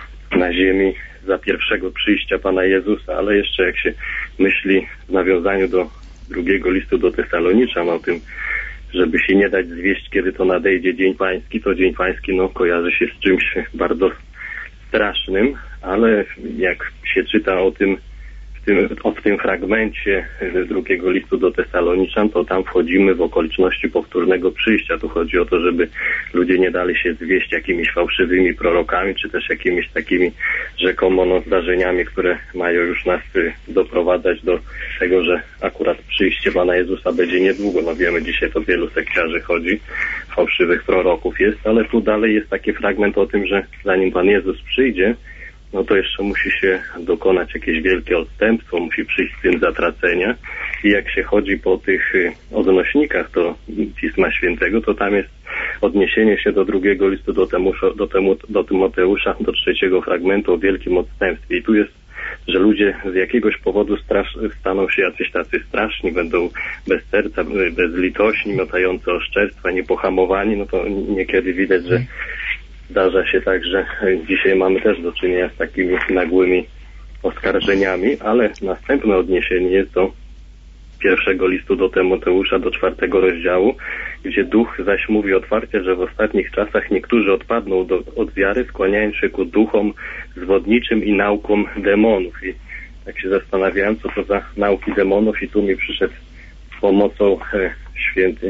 na ziemi za pierwszego przyjścia Pana Jezusa, ale jeszcze jak się myśli w nawiązaniu do drugiego listu do Tesaloniczan o tym, żeby się nie dać zwieść, kiedy to nadejdzie Dzień Pański, to Dzień Pański no, kojarzy się z czymś bardzo strasznym, ale jak się czyta o tym w tym, w tym fragmencie drugiego listu do Tesaloniczan, to tam wchodzimy w okoliczności powtórnego przyjścia. Tu chodzi o to, żeby ludzie nie dali się zwieść jakimiś fałszywymi prorokami, czy też jakimiś takimi rzekomo no, zdarzeniami, które mają już nas doprowadzać do tego, że akurat przyjście Pana Jezusa będzie niedługo. No wiemy, dzisiaj to wielu sekciarzy chodzi, fałszywych proroków jest, ale tu dalej jest taki fragment o tym, że zanim Pan Jezus przyjdzie, no to jeszcze musi się dokonać jakieś wielkie odstępstwo, musi przyjść syn zatracenia i jak się chodzi po tych odnośnikach do Pisma Świętego, to tam jest odniesienie się do drugiego listu do, Temusza, do, temu, do Tymoteusza, do trzeciego fragmentu o wielkim odstępstwie. I tu jest, że ludzie z jakiegoś powodu strasz, staną się jacyś tacy straszni, będą bez serca, bezlitośni, miotający oszczerstwa, niepohamowani, no to niekiedy widać, że zdarza się tak, że dzisiaj mamy też do czynienia z takimi nagłymi oskarżeniami, ale następne odniesienie jest do pierwszego listu do Tymoteusza, do czwartego rozdziału, gdzie Duch zaś mówi otwarcie, że w ostatnich czasach niektórzy odpadną do, od wiary, skłaniając się ku duchom zwodniczym i naukom demonów. I tak się zastanawiałem, co to za nauki demonów, i tu mi przyszedł z pomocą e, święty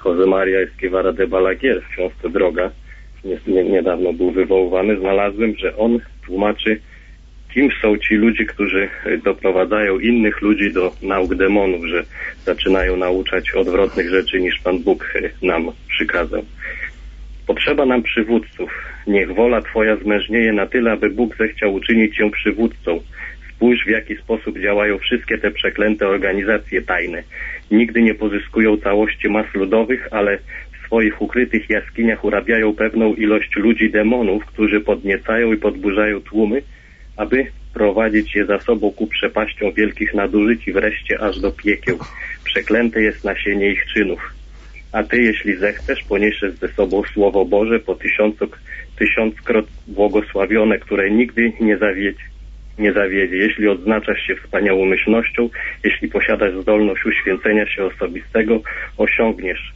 Josemaria Esquivara de Balaguer w książce Droga, nie, nie, niedawno był wywoływany, znalazłem, że on tłumaczy, kim są ci ludzie, którzy doprowadzają innych ludzi do nauk demonów, że zaczynają nauczać odwrotnych rzeczy niż Pan Bóg nam przykazał. Potrzeba nam przywódców. Niech wola Twoja zmężnieje na tyle, aby Bóg zechciał uczynić Cię przywódcą. Spójrz, w jaki sposób działają wszystkie te przeklęte organizacje tajne. Nigdy nie pozyskują całości mas ludowych, ale w swoich ukrytych jaskiniach urabiają pewną ilość ludzi demonów, którzy podniecają i podburzają tłumy, aby prowadzić je za sobą ku przepaściom wielkich nadużyć i wreszcie aż do piekieł. Przeklęte jest nasienie ich czynów. A Ty, jeśli zechcesz, poniesiesz ze sobą Słowo Boże po tysiącu, tysiąckrot błogosławione, które nigdy nie zawiedzie. nie zawiedzie. Jeśli odznaczasz się wspaniałomyślnością, jeśli posiadasz zdolność uświęcenia się osobistego, osiągniesz,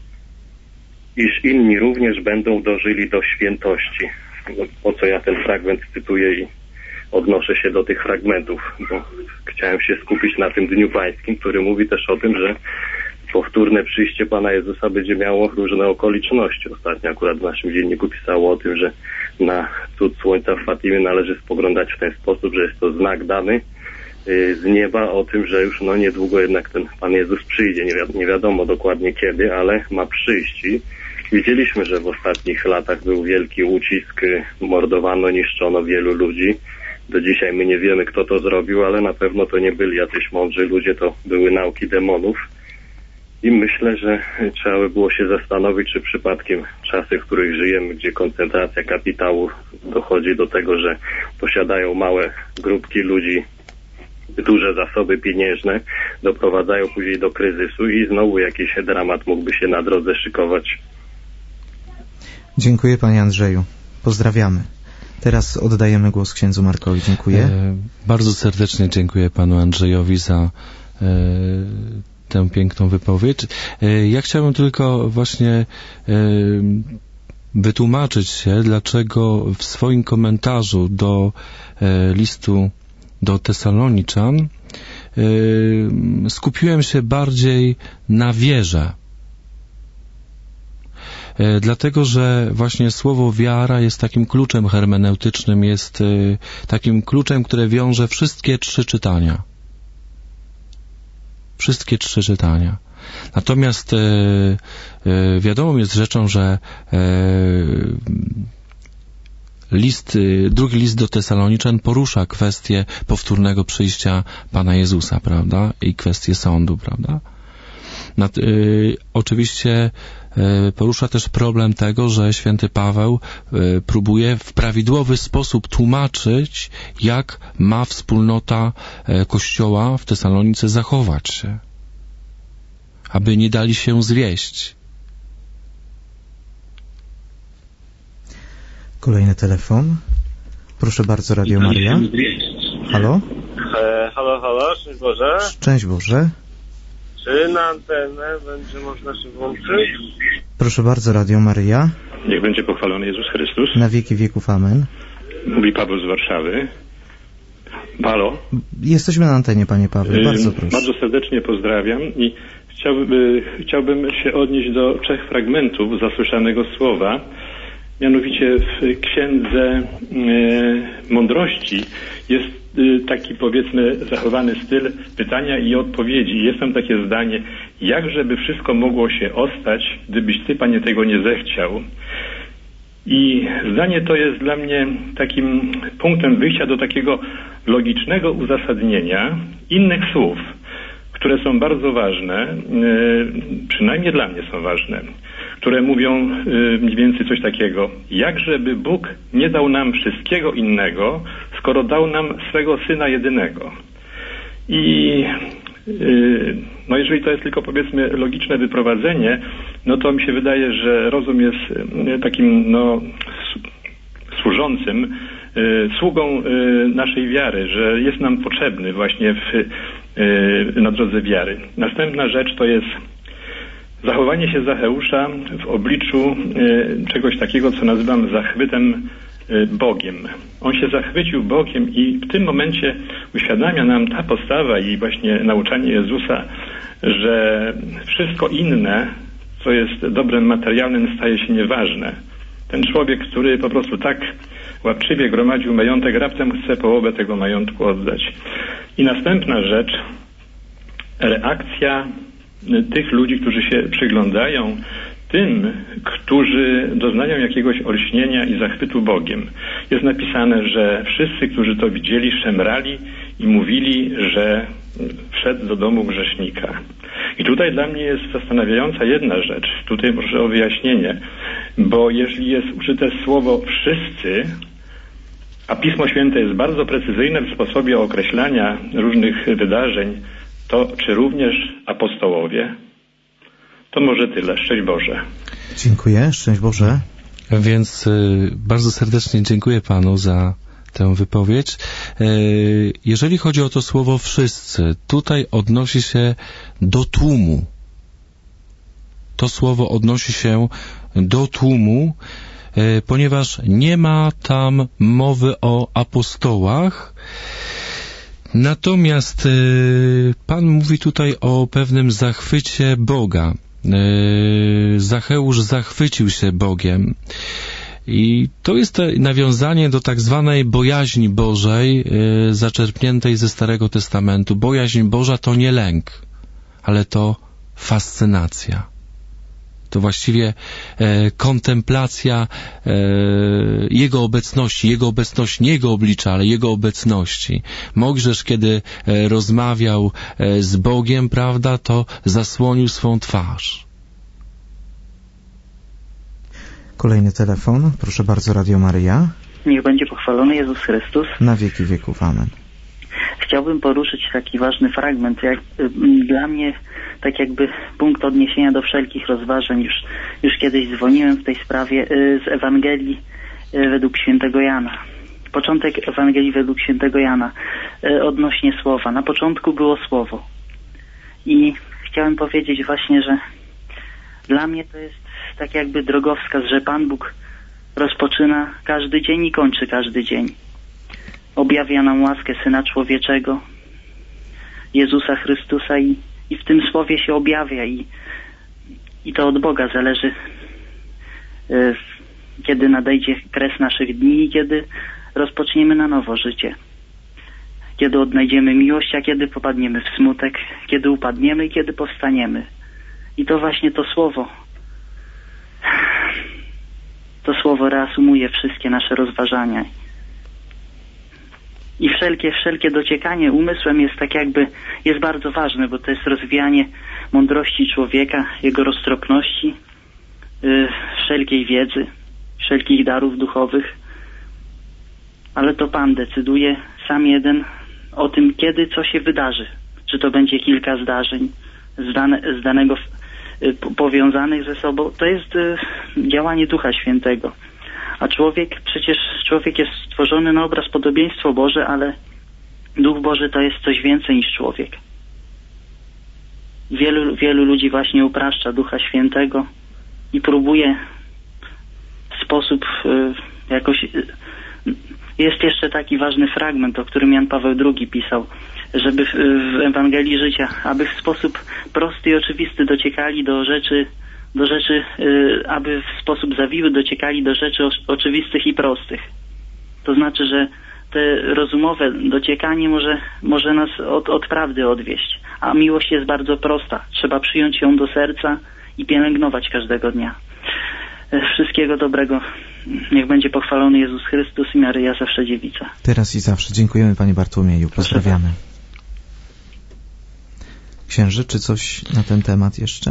iż inni również będą dożyli do świętości. Po co ja ten fragment cytuję i odnoszę się do tych fragmentów, bo chciałem się skupić na tym Dniu Pańskim, który mówi też o tym, że powtórne przyjście Pana Jezusa będzie miało różne okoliczności. Ostatnio akurat w naszym dzienniku pisało o tym, że na cud słońca w Fatimie należy spoglądać w ten sposób, że jest to znak dany z nieba o tym, że już no niedługo jednak ten Pan Jezus przyjdzie. Nie, wi- nie wiadomo dokładnie kiedy, ale ma przyjść. I widzieliśmy, że w ostatnich latach był wielki ucisk, mordowano, niszczono wielu ludzi. Do dzisiaj my nie wiemy, kto to zrobił, ale na pewno to nie byli jacyś mądrzy ludzie, to były nauki demonów. I myślę, że trzeba by było się zastanowić, czy przypadkiem czasy, w których żyjemy, gdzie koncentracja kapitału dochodzi do tego, że posiadają małe grupki ludzi duże zasoby pieniężne, doprowadzają później do kryzysu i znowu jakiś dramat mógłby się na drodze szykować. Dziękuję Panie Andrzeju. Pozdrawiamy. Teraz oddajemy głos księdzu Markowi. Dziękuję. E, bardzo serdecznie dziękuję Panu Andrzejowi za e, tę piękną wypowiedź. E, ja chciałbym tylko właśnie e, wytłumaczyć się, dlaczego w swoim komentarzu do e, listu do Tesaloniczan e, skupiłem się bardziej na wierze. E, dlatego, że właśnie słowo wiara jest takim kluczem hermeneutycznym, jest e, takim kluczem, które wiąże wszystkie trzy czytania. Wszystkie trzy czytania. Natomiast e, e, wiadomą jest rzeczą, że e, list, drugi list do Tesaloniczan porusza kwestię powtórnego przyjścia Pana Jezusa, prawda? I kwestię sądu, prawda? Nad, y, oczywiście y, porusza też problem tego, że święty Paweł y, próbuje w prawidłowy sposób tłumaczyć, jak ma wspólnota y, Kościoła w Tesalonice zachować się, aby nie dali się zwieść. Kolejny telefon. Proszę bardzo, Radio Maria. Halo? E, halo, halo, szczęść Boże. Szczęść Boże. Czy na antenę będzie można się włączyć? Proszę bardzo, Radio Maria. Niech będzie pochwalony Jezus Chrystus. Na wieki wieków, amen. Mówi Paweł z Warszawy. Halo? Jesteśmy na antenie, Panie Pawle, bardzo proszę. Bardzo serdecznie pozdrawiam i chciałbym, chciałbym się odnieść do trzech fragmentów zasłyszanego słowa. Mianowicie w Księdze e, Mądrości jest e, taki, powiedzmy, zachowany styl pytania i odpowiedzi. Jest tam takie zdanie: jak żeby wszystko mogło się ostać, gdybyś Ty, Panie, tego nie zechciał. I zdanie to jest dla mnie takim punktem wyjścia do takiego logicznego uzasadnienia innych słów, które są bardzo ważne, e, przynajmniej dla mnie są ważne, które mówią y, mniej więcej coś takiego: jakżeby Bóg nie dał nam wszystkiego innego, skoro dał nam swego Syna jedynego. I y, no jeżeli to jest tylko, powiedzmy, logiczne wyprowadzenie, no to mi się wydaje, że rozum jest y, takim no służącym, y, sługą y, naszej wiary, że jest nam potrzebny właśnie w, y, na drodze wiary. Następna rzecz to jest zachowanie się Zacheusza w obliczu y, czegoś takiego, co nazywam zachwytem y, Bogiem. On się zachwycił Bogiem i w tym momencie uświadamia nam ta postawa i właśnie nauczanie Jezusa, że wszystko inne co jest dobrem materialnym, staje się nieważne. Ten człowiek, który po prostu tak łapczywie gromadził majątek, raptem chce połowę tego majątku oddać. I następna rzecz, reakcja tych ludzi, którzy się przyglądają tym, którzy doznają jakiegoś olśnienia i zachwytu Bogiem. Jest napisane, że wszyscy, którzy to widzieli, szemrali i mówili, że wszedł do domu grzesznika. I tutaj dla mnie jest zastanawiająca jedna rzecz. Tutaj proszę o wyjaśnienie, bo jeżeli jest użyte słowo wszyscy, a Pismo Święte jest bardzo precyzyjne w sposobie określania różnych wydarzeń, to czy również apostołowie? To może tyle. Szczęść Boże. Dziękuję. Szczęść Boże. Więc y, bardzo serdecznie dziękuję Panu za tę wypowiedź. Y, jeżeli chodzi o to słowo wszyscy, tutaj odnosi się do tłumu. To słowo odnosi się do tłumu, y, ponieważ nie ma tam mowy o apostołach. Natomiast y, Pan mówi tutaj o pewnym zachwycie Boga. Y, Zacheusz zachwycił się Bogiem. I to jest nawiązanie do tak zwanej bojaźni Bożej, y, zaczerpniętej ze Starego Testamentu. Bojaźń Boża to nie lęk, ale to fascynacja. To właściwie e, kontemplacja e, Jego obecności, Jego obecności, nie Jego oblicza, ale Jego obecności. Mojżesz, kiedy e, rozmawiał e, z Bogiem, prawda, to zasłonił swą twarz. Kolejny telefon. Proszę bardzo, Radio Maryja. Niech będzie pochwalony Jezus Chrystus. Na wieki wieków. Amen. Chciałbym poruszyć taki ważny fragment, jak dla mnie tak jakby punkt odniesienia do wszelkich rozważań. Już, już kiedyś dzwoniłem w tej sprawie z Ewangelii według świętego Jana. Początek Ewangelii według świętego Jana odnośnie słowa. Na początku było słowo. I chciałem powiedzieć właśnie, że dla mnie to jest tak jakby drogowskaz, że Pan Bóg rozpoczyna każdy dzień i kończy każdy dzień. Objawia nam łaskę Syna Człowieczego, Jezusa Chrystusa i, i w tym słowie się objawia i, i to od Boga zależy, y, kiedy nadejdzie kres naszych dni i kiedy rozpoczniemy na nowo życie. Kiedy odnajdziemy miłość, a kiedy popadniemy w smutek, kiedy upadniemy i kiedy powstaniemy. I to właśnie to słowo, to słowo reasumuje wszystkie nasze rozważania. I wszelkie, wszelkie dociekanie umysłem jest tak jakby, jest bardzo ważne, bo to jest rozwijanie mądrości człowieka, jego roztropności, yy, wszelkiej wiedzy, wszelkich darów duchowych. Ale to Pan decyduje sam jeden o tym, kiedy co się wydarzy. Czy to będzie kilka zdarzeń z, dane, z danego yy, powiązanych ze sobą. To jest yy, działanie Ducha Świętego. A człowiek, przecież człowiek jest stworzony na obraz podobieństwo Boże, ale Duch Boży to jest coś więcej niż człowiek. Wielu, wielu ludzi właśnie upraszcza Ducha Świętego i próbuje w sposób y, jakoś... Y, jest jeszcze taki ważny fragment, o którym Jan Paweł drugi pisał, żeby w, w Ewangelii Życia, aby w sposób prosty i oczywisty dociekali do rzeczy do rzeczy, y, aby w sposób zawiły dociekali do rzeczy o, oczywistych i prostych. To znaczy, że te rozumowe dociekanie może, może nas od, od prawdy odwieść. A miłość jest bardzo prosta. Trzeba przyjąć ją do serca i pielęgnować każdego dnia. Wszystkiego dobrego. Niech będzie pochwalony Jezus Chrystus i Maryja zawsze dziewica. Teraz i zawsze. Dziękujemy Panie Bartłomieju. Pozdrawiamy. Księży, czy coś na ten temat jeszcze?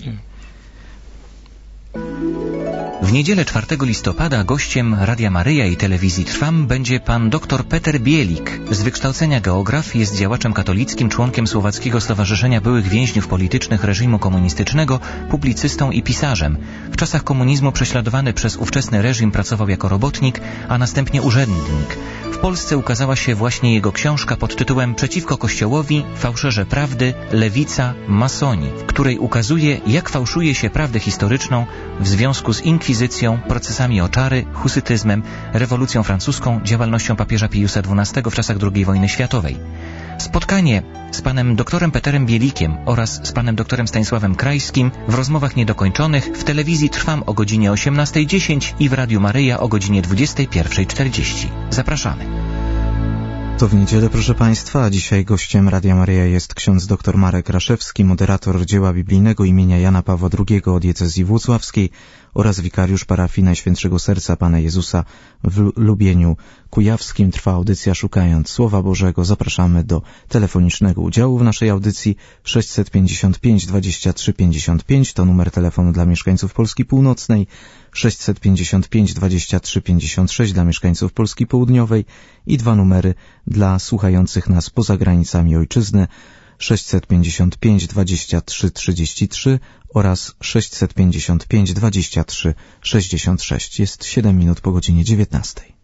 W niedzielę czwartego listopada gościem Radia Maryja i Telewizji Trwam będzie pan dr Peter Bielik. Z wykształcenia geograf, jest działaczem katolickim, członkiem Słowackiego Stowarzyszenia Byłych Więźniów Politycznych reżimu komunistycznego, publicystą i pisarzem. W czasach komunizmu prześladowany przez ówczesny reżim pracował jako robotnik, a następnie urzędnik. W Polsce ukazała się właśnie jego książka pod tytułem Przeciwko Kościołowi, fałszerze prawdy, lewica, masoni, w której ukazuje, jak fałszuje się prawdę historyczną w związku z inkwizycją, procesami o czary, husytyzmem, rewolucją francuską, działalnością papieża Piusa dwunastego w czasach drugiej wojny światowej. Spotkanie z panem doktorem Peterem Bielikiem oraz z panem doktorem Stanisławem Krajskim w rozmowach niedokończonych w telewizji Trwam o godzinie osiemnastej dziesięć i w Radiu Maryja o godzinie dwudziestej pierwszej czterdzieści. Zapraszamy. To w niedzielę, proszę Państwa, a dzisiaj gościem Radia Maryja jest ksiądz dr Marek Raszewski, moderator dzieła biblijnego imienia Jana Pawła drugiego o diecezji włocławskiej oraz wikariusz parafii Najświętszego Serca Pana Jezusa w Lubieniu Kujawskim. Trwa audycja Szukając Słowa Bożego. Zapraszamy do telefonicznego udziału w naszej audycji. sześćset pięćdziesiąt pięć dwadzieścia trzy pięćdziesiąt pięć to numer telefonu dla mieszkańców Polski Północnej, sześćset pięćdziesiąt pięć dwadzieścia trzy pięćdziesiąt sześć dla mieszkańców Polski Południowej i dwa numery dla słuchających nas poza granicami ojczyzny, sześćset pięćdziesiąt pięć dwadzieścia trzy trzydzieści trzy oraz sześćset pięćdziesiąt pięć dwadzieścia trzy sześćdziesiąt sześć. Jest siedem minut po godzinie dziewiętnastej.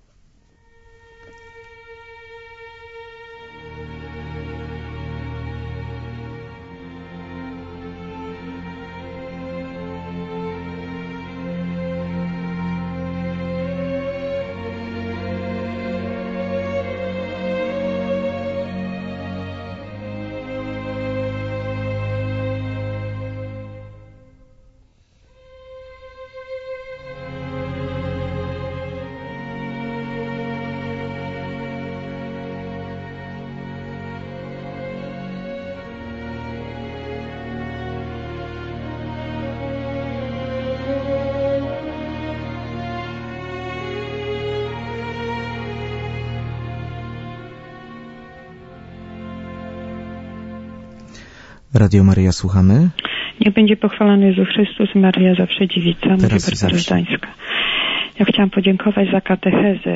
Radio Maryja, słuchamy. Niech będzie pochwalony Jezus Chrystus, Maryja zawsze dziewica, mówi Barbara Żdańska. Ja chciałam podziękować za katechezę.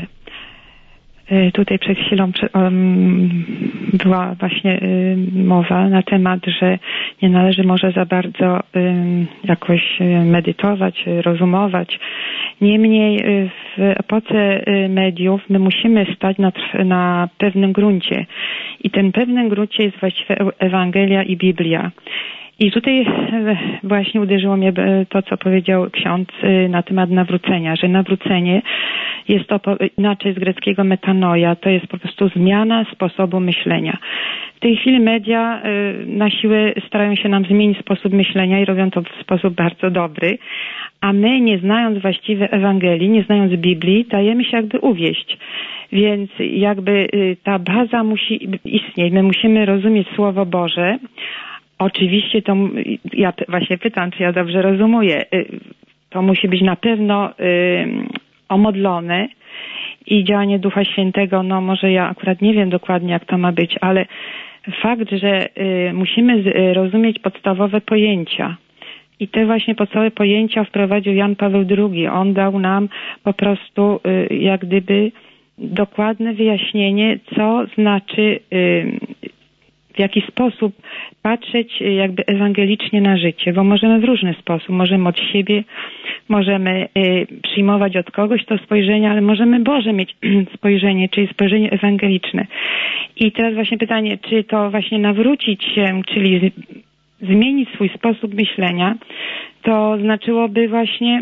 Tutaj przed chwilą była właśnie mowa na temat, że nie należy może za bardzo jakoś medytować, rozumować. Niemniej w epoce mediów my musimy stać na, na pewnym gruncie. I ten pewnym gruncie jest właściwie Ewangelia i Biblia. I tutaj właśnie uderzyło mnie to, co powiedział ksiądz na temat nawrócenia, że nawrócenie jest to inaczej z greckiego metanoia, to jest po prostu zmiana sposobu myślenia. W tej chwili media na siłę starają się nam zmienić sposób myślenia i robią to w sposób bardzo dobry, a my, nie znając właściwie Ewangelii, nie znając Biblii, dajemy się jakby uwieść. Więc jakby ta baza musi istnieć. My musimy rozumieć Słowo Boże. Oczywiście to, ja właśnie pytam, czy ja dobrze rozumuję, to musi być na pewno omodlone i działanie Ducha Świętego, no może ja akurat nie wiem dokładnie, jak to ma być, ale fakt, że musimy rozumieć podstawowe pojęcia. I te właśnie podstawowe pojęcia wprowadził Jan Paweł drugi. On dał nam po prostu jak gdyby dokładne wyjaśnienie, co znaczy, w jaki sposób patrzeć jakby ewangelicznie na życie, bo możemy w różny sposób, możemy od siebie, możemy przyjmować od kogoś to spojrzenie, ale możemy Boże mieć spojrzenie, czyli spojrzenie ewangeliczne. I teraz właśnie pytanie, czy to właśnie nawrócić się, czyli zmienić swój sposób myślenia, to znaczyłoby właśnie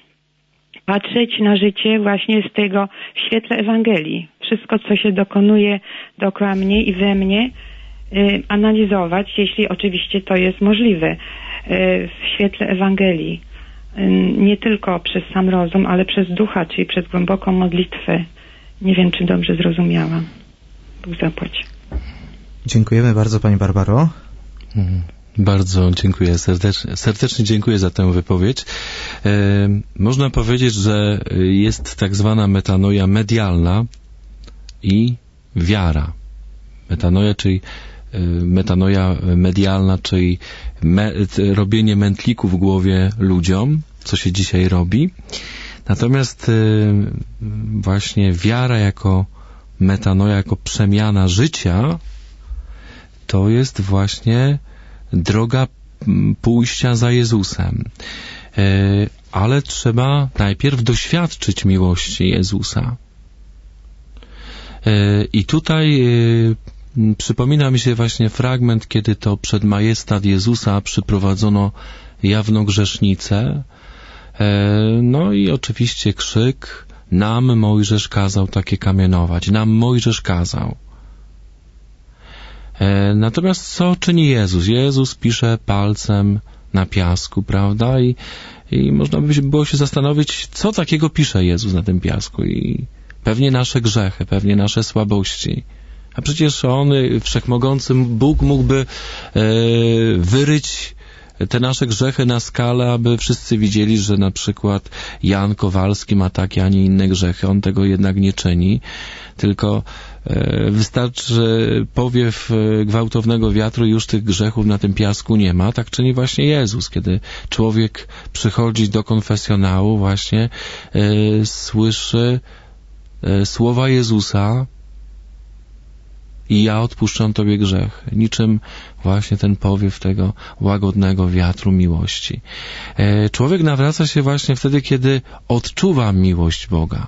patrzeć na życie właśnie z tego w świetle Ewangelii. Wszystko, co się dokonuje dookoła mnie i we mnie, y, analizować, jeśli oczywiście to jest możliwe, y, w świetle Ewangelii. Y, nie tylko przez sam rozum, ale przez ducha, czyli przez głęboką modlitwę. Nie wiem, czy dobrze zrozumiałam. Bóg zapłać. Dziękujemy bardzo, Pani Barbaro. Mhm. Bardzo dziękuję, serdecznie, serdecznie dziękuję za tę wypowiedź. E, można powiedzieć, że jest tak zwana metanoja medialna i wiara. Metanoja, czyli e, metanoja medialna, czyli me, robienie mętliku w głowie ludziom, co się dzisiaj robi. Natomiast e, właśnie wiara jako metanoja, jako przemiana życia, to jest właśnie droga pójścia za Jezusem. Ale trzeba najpierw doświadczyć miłości Jezusa. I tutaj przypomina mi się właśnie fragment, kiedy to przed majestat Jezusa przyprowadzono jawną grzesznicę. No i oczywiście krzyk: nam Mojżesz kazał takie kamienować, nam Mojżesz kazał. E, natomiast co czyni Jezus? Jezus pisze palcem na piasku, prawda? I, i można by było się zastanowić, co takiego pisze Jezus na tym piasku. I pewnie nasze grzechy, pewnie nasze słabości. A przecież On, wszechmogący Bóg, mógłby e, wyryć te nasze grzechy na skalę, aby wszyscy widzieli, że na przykład Jan Kowalski ma takie, a nie inne grzechy. On tego jednak nie czyni, tylko e, wystarczy powiew gwałtownego wiatru i już tych grzechów na tym piasku nie ma. Tak czyni właśnie Jezus, kiedy człowiek przychodzi do konfesjonału, właśnie e, słyszy e, słowa Jezusa: i ja odpuszczam Tobie grzech. Niczym właśnie ten powiew tego łagodnego wiatru miłości. E, człowiek nawraca się właśnie wtedy, kiedy odczuwa miłość Boga.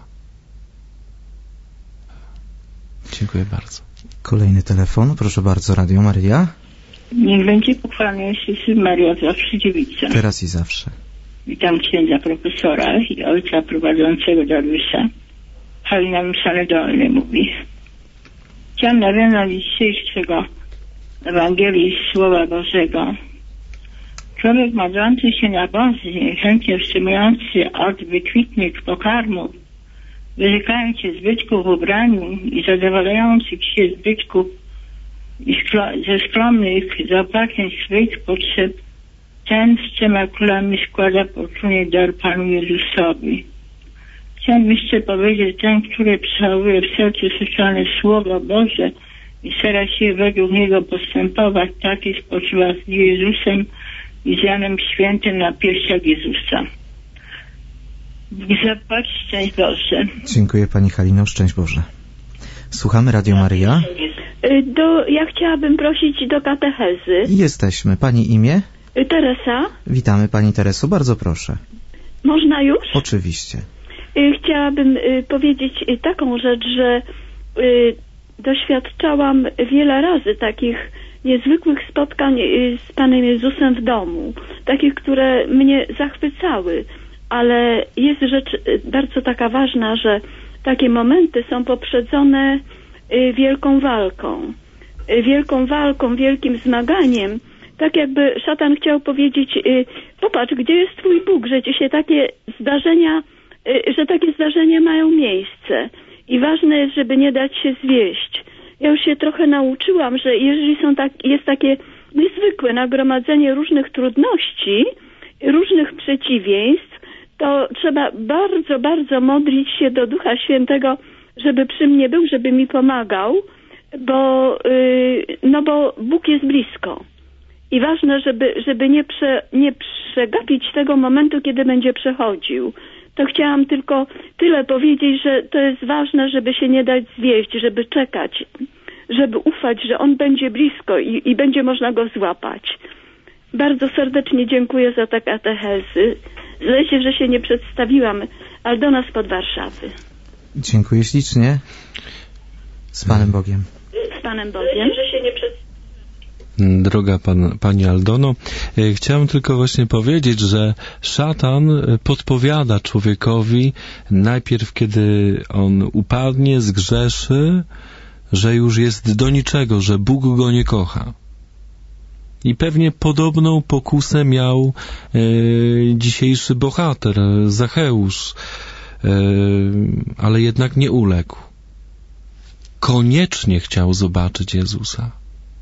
Dziękuję bardzo. Kolejny telefon, proszę bardzo, Radio Maryja. Niech będzie pochwalony Jezus Maria, zawsze dziewica. Teraz i zawsze. Witam księdza profesora i ojca prowadzącego Dariusza. Halina Mszale Dolny mówi. Chciałam nawiązać do dzisiejszego Ewangelii Słowa Bożego. Człowiek modlący się na Boży, chętnie wstrzymujący od wykwitnych pokarmów, wyrzekając się zbytków w ubraniu i zadowalających się zbytków i sklo- ze skromnych zaopatrzeń swoich potrzeb, ten z trzema królami składa poczulny dar Panu Jezusowi. Chciałbym jeszcze powiedzieć, ten, który przechowuje w sercu słyszane Słowo Boże i stara się według niego postępować, taki spoczywa z Jezusem i z Janem Świętym na piersiach Jezusa. Zapłać, szczęść Boże. Dziękuję Pani Halino, szczęść Boże. Słuchamy Radio Maryja. Do, ja chciałabym prosić do katechezy. Jesteśmy. Pani imię? Teresa. Witamy Pani Tereso, bardzo proszę. Można już? Oczywiście. Chciałabym powiedzieć taką rzecz, że doświadczałam wiele razy takich niezwykłych spotkań z Panem Jezusem w domu, takich, które mnie zachwycały, ale jest rzecz bardzo taka ważna, że takie momenty są poprzedzone wielką walką, wielką walką, wielkim zmaganiem, tak jakby szatan chciał powiedzieć: popatrz, gdzie jest Twój Bóg, że ci się takie zdarzenia że takie zdarzenia mają miejsce i ważne jest, żeby nie dać się zwieść. Ja już się trochę nauczyłam, że jeżeli są tak, jest takie niezwykłe nagromadzenie różnych trudności, różnych przeciwieństw, to trzeba bardzo, bardzo modlić się do Ducha Świętego, żeby przy mnie był, żeby mi pomagał, bo, yy, no bo Bóg jest blisko. I ważne, żeby, żeby nie, prze, nie przegapić tego momentu, kiedy będzie przechodził. To chciałam tylko tyle powiedzieć, że to jest ważne, żeby się nie dać zwieść, żeby czekać, żeby ufać, że On będzie blisko i, i będzie można Go złapać. Bardzo serdecznie dziękuję za te katechezy. Zdaje się, że się nie przedstawiłam. Aldona spod Warszawy. Dziękuję ślicznie. Z Panem Bogiem. Z Panem Bogiem. Że się nie przedstawiłam. Droga pan, Pani Aldono, chciałem tylko właśnie powiedzieć, że szatan podpowiada człowiekowi najpierw, kiedy on upadnie, zgrzeszy, że już jest do niczego, że Bóg go nie kocha. I pewnie podobną pokusę miał e, dzisiejszy bohater, Zacheusz, e, ale jednak nie uległ. Koniecznie chciał zobaczyć Jezusa.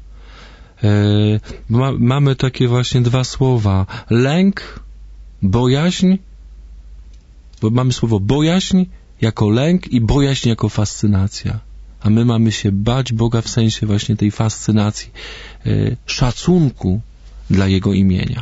Ma, mamy takie właśnie dwa słowa: lęk, bojaźń, bo mamy słowo bojaźń jako lęk i bojaźń jako fascynacja. A my mamy się bać Boga w sensie właśnie tej fascynacji, yy, szacunku dla Jego imienia.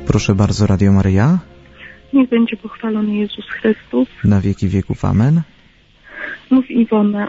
Proszę bardzo, Radio Maryja. Niech będzie pochwalony Jezus Chrystus. Na wieki wieków. Amen. Mów Iwona.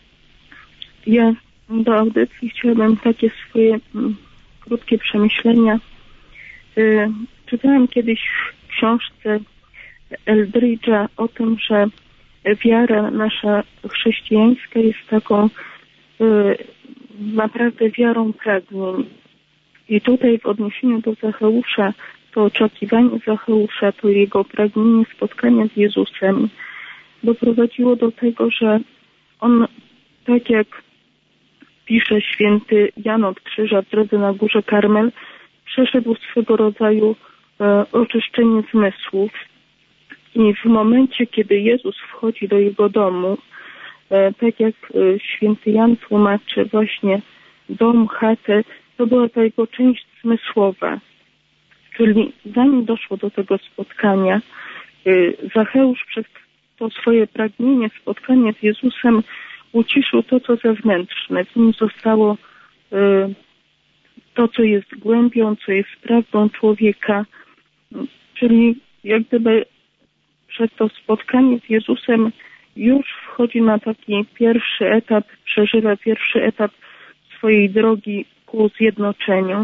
Ja do audycji chciałabym takie swoje m, krótkie przemyślenia. Y, czytałam kiedyś w książce Eldridge'a o tym, że wiara nasza chrześcijańska jest taką y, naprawdę wiarą pragnień. I tutaj w odniesieniu do Zacheusza, to oczekiwanie Zacheusza, to jego pragnienie spotkania z Jezusem doprowadziło do tego, że on, tak jak pisze święty Jan od Krzyża w drodze na Górze Karmel, przeszedł swego rodzaju e, oczyszczenie zmysłów. I w momencie, kiedy Jezus wchodzi do jego domu, e, tak jak e, święty Jan tłumaczy właśnie dom, chatę, to była ta jego część zmysłowa. Czyli zanim doszło do tego spotkania, e, Zacheusz przez to swoje pragnienie spotkania z Jezusem uciszył to, co zewnętrzne. W nim zostało y, to, co jest głębią, co jest prawdą człowieka. Czyli jak gdyby przez to spotkanie z Jezusem już wchodzi na taki pierwszy etap, przeżywa pierwszy etap swojej drogi ku zjednoczeniu.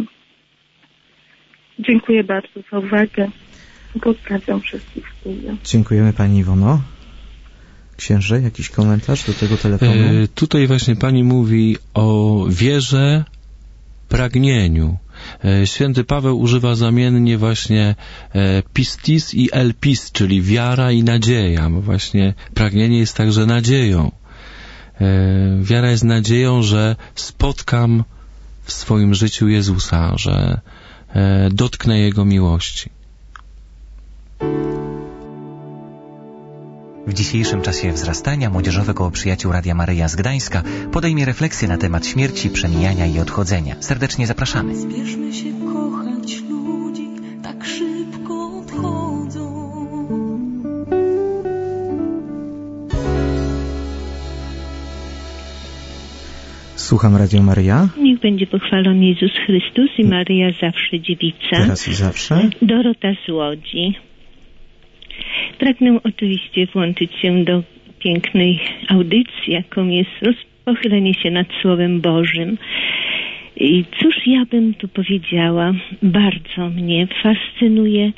Dziękuję bardzo za uwagę. Pozdrawiam wszystkich w studiu. Dziękujemy Pani Iwono. Księże, jakiś komentarz do tego telefonu? E, tutaj właśnie Pani mówi o wierze, pragnieniu. E, Święty Paweł używa zamiennie właśnie e, pistis i elpis, czyli wiara i nadzieja, bo właśnie pragnienie jest także nadzieją. E, wiara jest nadzieją, że spotkam w swoim życiu Jezusa, że e, dotknę Jego miłości. W dzisiejszym czasie wzrastania Młodzieżowe Koło Przyjaciół Radia Maryja z Gdańska podejmie refleksję na temat śmierci, przemijania i odchodzenia. Serdecznie zapraszamy. Spieszmy się kochać ludzi, tak szybko odchodzą. Słucham Radio Maryja. Niech będzie pochwalony Jezus Chrystus i Maryja zawsze dziewica. Teraz i zawsze. Dorota z Łodzi. Pragnę oczywiście włączyć się do pięknej audycji, jaką jest pochylenie się nad Słowem Bożym. I cóż ja bym tu powiedziała? Bardzo mnie fascynuje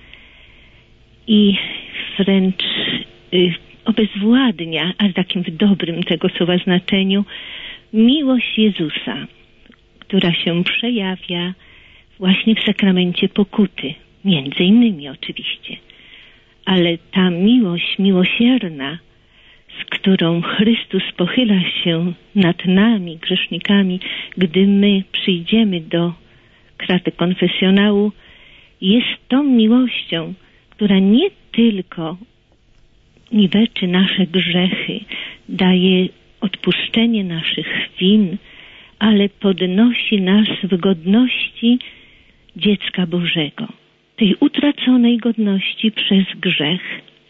i wręcz y, obezwładnia, ale takim w dobrym tego słowa znaczeniu, miłość Jezusa, która się przejawia właśnie w sakramencie pokuty, między innymi oczywiście. Ale ta miłość miłosierna, z którą Chrystus pochyla się nad nami, grzesznikami, gdy my przyjdziemy do kraty konfesjonału, jest tą miłością, która nie tylko niweczy nasze grzechy, daje odpuszczenie naszych win, ale podnosi nas w godności dziecka Bożego, tej utraconej godności przez grzech.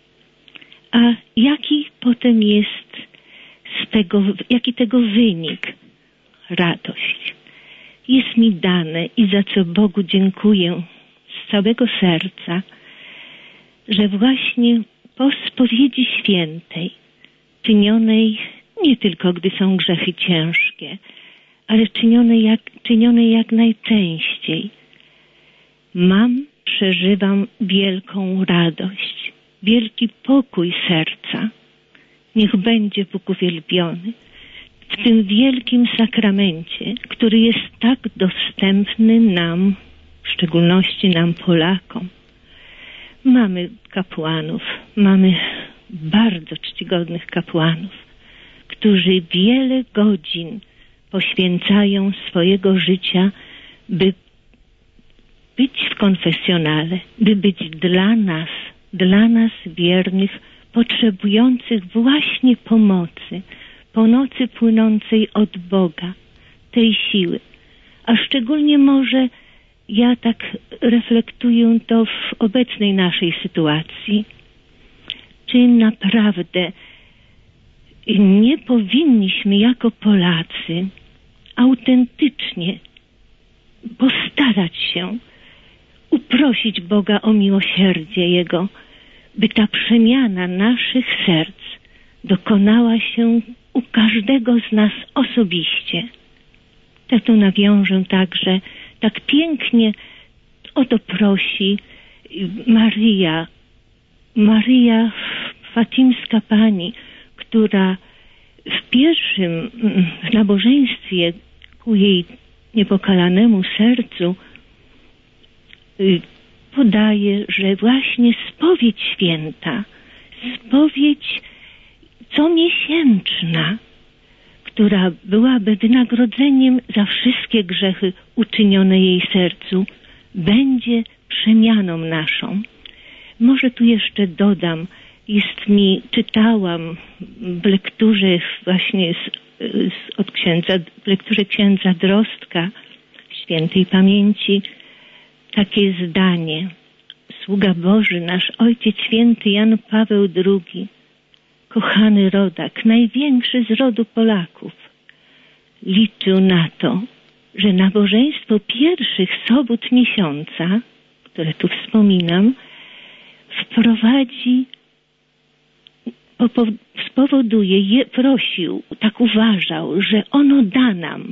A jaki potem jest z tego, jaki tego wynik? Radość. Jest mi dane i za co Bogu dziękuję z całego serca, że właśnie po spowiedzi świętej, czynionej nie tylko gdy są grzechy ciężkie, ale czynionej jak, czynionej jak najczęściej, mam, przeżywam wielką radość, wielki pokój serca. Niech będzie Bóg uwielbiony w tym wielkim sakramencie, który jest tak dostępny nam, w szczególności nam Polakom. Mamy kapłanów, mamy bardzo czcigodnych kapłanów, którzy wiele godzin poświęcają swojego życia, by być w konfesjonale, by być dla nas, dla nas wiernych, potrzebujących właśnie pomocy, pomocy płynącej od Boga, tej siły. A szczególnie może ja tak reflektuję to w obecnej naszej sytuacji. Czy naprawdę nie powinniśmy jako Polacy autentycznie postarać się uprosić Boga o miłosierdzie Jego, by ta przemiana naszych serc dokonała się u każdego z nas osobiście. Ja tu nawiążę także, tak pięknie o to prosi Maria, Maria Fatimska Pani, która w pierwszym nabożeństwie ku jej niepokalanemu sercu podaje, że właśnie spowiedź święta, spowiedź comiesięczna, która byłaby wynagrodzeniem za wszystkie grzechy uczynione jej sercu, będzie przemianą naszą. Może tu jeszcze dodam, jest mi, czytałam w lekturze właśnie z, z, od księdza, w lekturze księdza Drostka, świętej pamięci, takie zdanie. Sługa Boży, nasz Ojciec Święty Jan Paweł drugi, kochany rodak, największy z rodu Polaków, liczył na to, że nabożeństwo pierwszych sobót miesiąca, które tu wspominam, wprowadzi, spowoduje, je, prosił, tak uważał, że ono da nam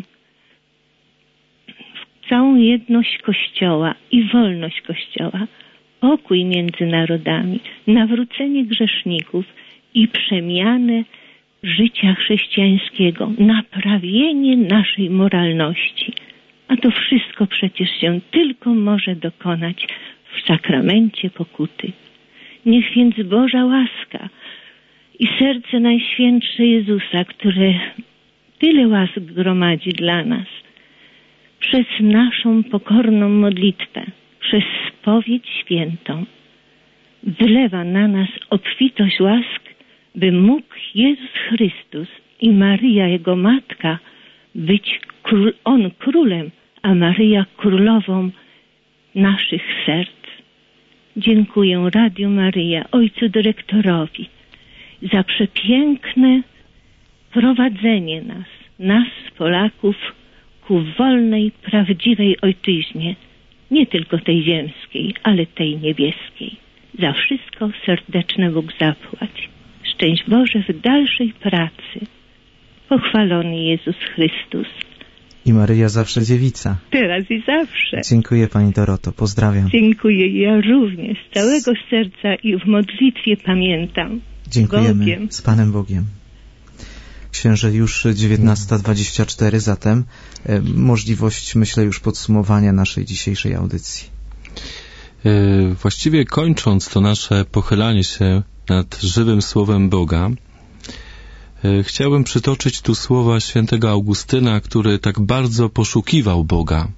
całą jedność Kościoła i wolność Kościoła, pokój między narodami, nawrócenie grzeszników i przemianę życia chrześcijańskiego, naprawienie naszej moralności. A to wszystko przecież się tylko może dokonać w sakramencie pokuty. Niech więc Boża łaska i serce Najświętsze Jezusa, które tyle łask gromadzi dla nas, przez naszą pokorną modlitwę, przez spowiedź świętą, wylewa na nas obfitość łask, by mógł Jezus Chrystus i Maryja, Jego Matka, być król, On królem, a Maryja królową naszych serc. Dziękuję Radiu Maryja, ojcu dyrektorowi, za przepiękne prowadzenie nas, nas Polaków, ku wolnej, prawdziwej ojczyźnie, nie tylko tej ziemskiej, ale tej niebieskiej. Za wszystko serdeczne Bóg zapłać. Szczęść Boże w dalszej pracy. Pochwalony Jezus Chrystus. I Maryja zawsze dziewica. Teraz i zawsze. Dziękuję Pani Doroto, pozdrawiam. Dziękuję, ja również z całego serca i w modlitwie pamiętam. Dziękujemy. Bogiem. Z Panem Bogiem. Księże, już dziewiętnasta dwadzieścia cztery, zatem e, możliwość, myślę, już podsumowania naszej dzisiejszej audycji. E, właściwie kończąc to nasze pochylanie się nad żywym Słowem Boga, e, chciałbym przytoczyć tu słowa świętego Augustyna, który tak bardzo poszukiwał Boga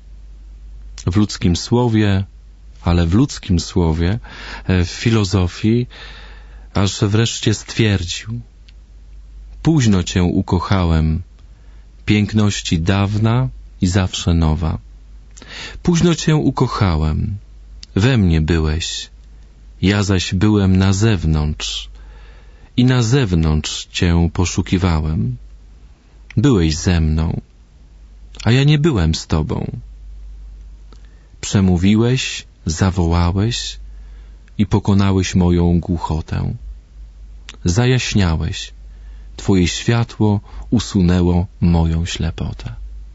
w ludzkim słowie, ale w ludzkim słowie, e, w filozofii, aż wreszcie stwierdził: późno Cię ukochałem, piękności dawna i zawsze nowa. Późno Cię ukochałem, we mnie byłeś, ja zaś byłem na zewnątrz i na zewnątrz Cię poszukiwałem. Byłeś ze mną, a ja nie byłem z Tobą. Przemówiłeś, zawołałeś i pokonałeś moją głuchotę. Zajaśniałeś, Twoje światło usunęło moją ślepotę.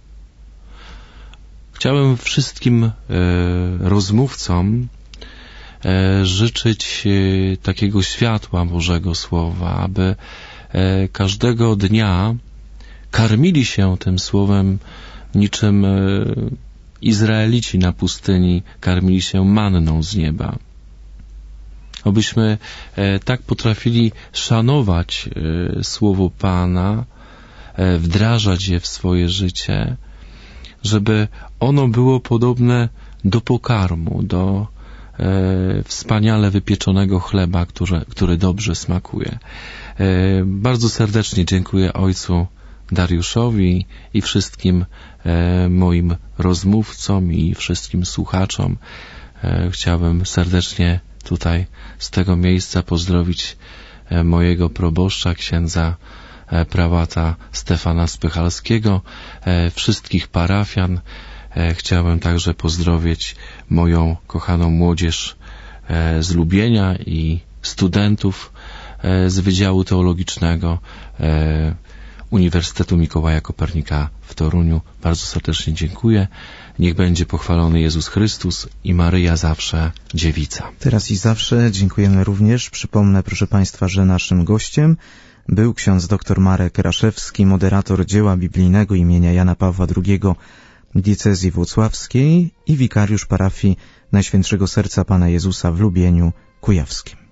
Chciałem wszystkim e, rozmówcom e, życzyć e, takiego światła Bożego Słowa, aby e, każdego dnia karmili się tym Słowem niczym e, Izraelici na pustyni karmili się manną z nieba. Obyśmy e, tak potrafili szanować e, Słowo Pana, e, wdrażać je w swoje życie, żeby ono było podobne do pokarmu, do e, wspaniale wypieczonego chleba, który, który dobrze smakuje. E, bardzo serdecznie dziękuję ojcu Dariuszowi i wszystkim e, moim rozmówcom i wszystkim słuchaczom. E, chciałbym serdecznie tutaj z tego miejsca pozdrowić e, mojego proboszcza, księdza e, prałata Stefana Spychalskiego, e, wszystkich parafian, E, chciałem także pozdrowić moją kochaną młodzież e, z Lubienia i studentów e, z Wydziału Teologicznego e, Uniwersytetu Mikołaja Kopernika w Toruniu. Bardzo serdecznie dziękuję. Niech będzie pochwalony Jezus Chrystus i Maryja zawsze dziewica. Teraz i zawsze dziękujemy również. Przypomnę, proszę Państwa, że naszym gościem był ksiądz dr Marek Raszewski, moderator dzieła biblijnego imienia Jana Pawła drugiego diecezji włocławskiej i wikariusz parafii Najświętszego Serca Pana Jezusa w Lubieniu Kujawskim.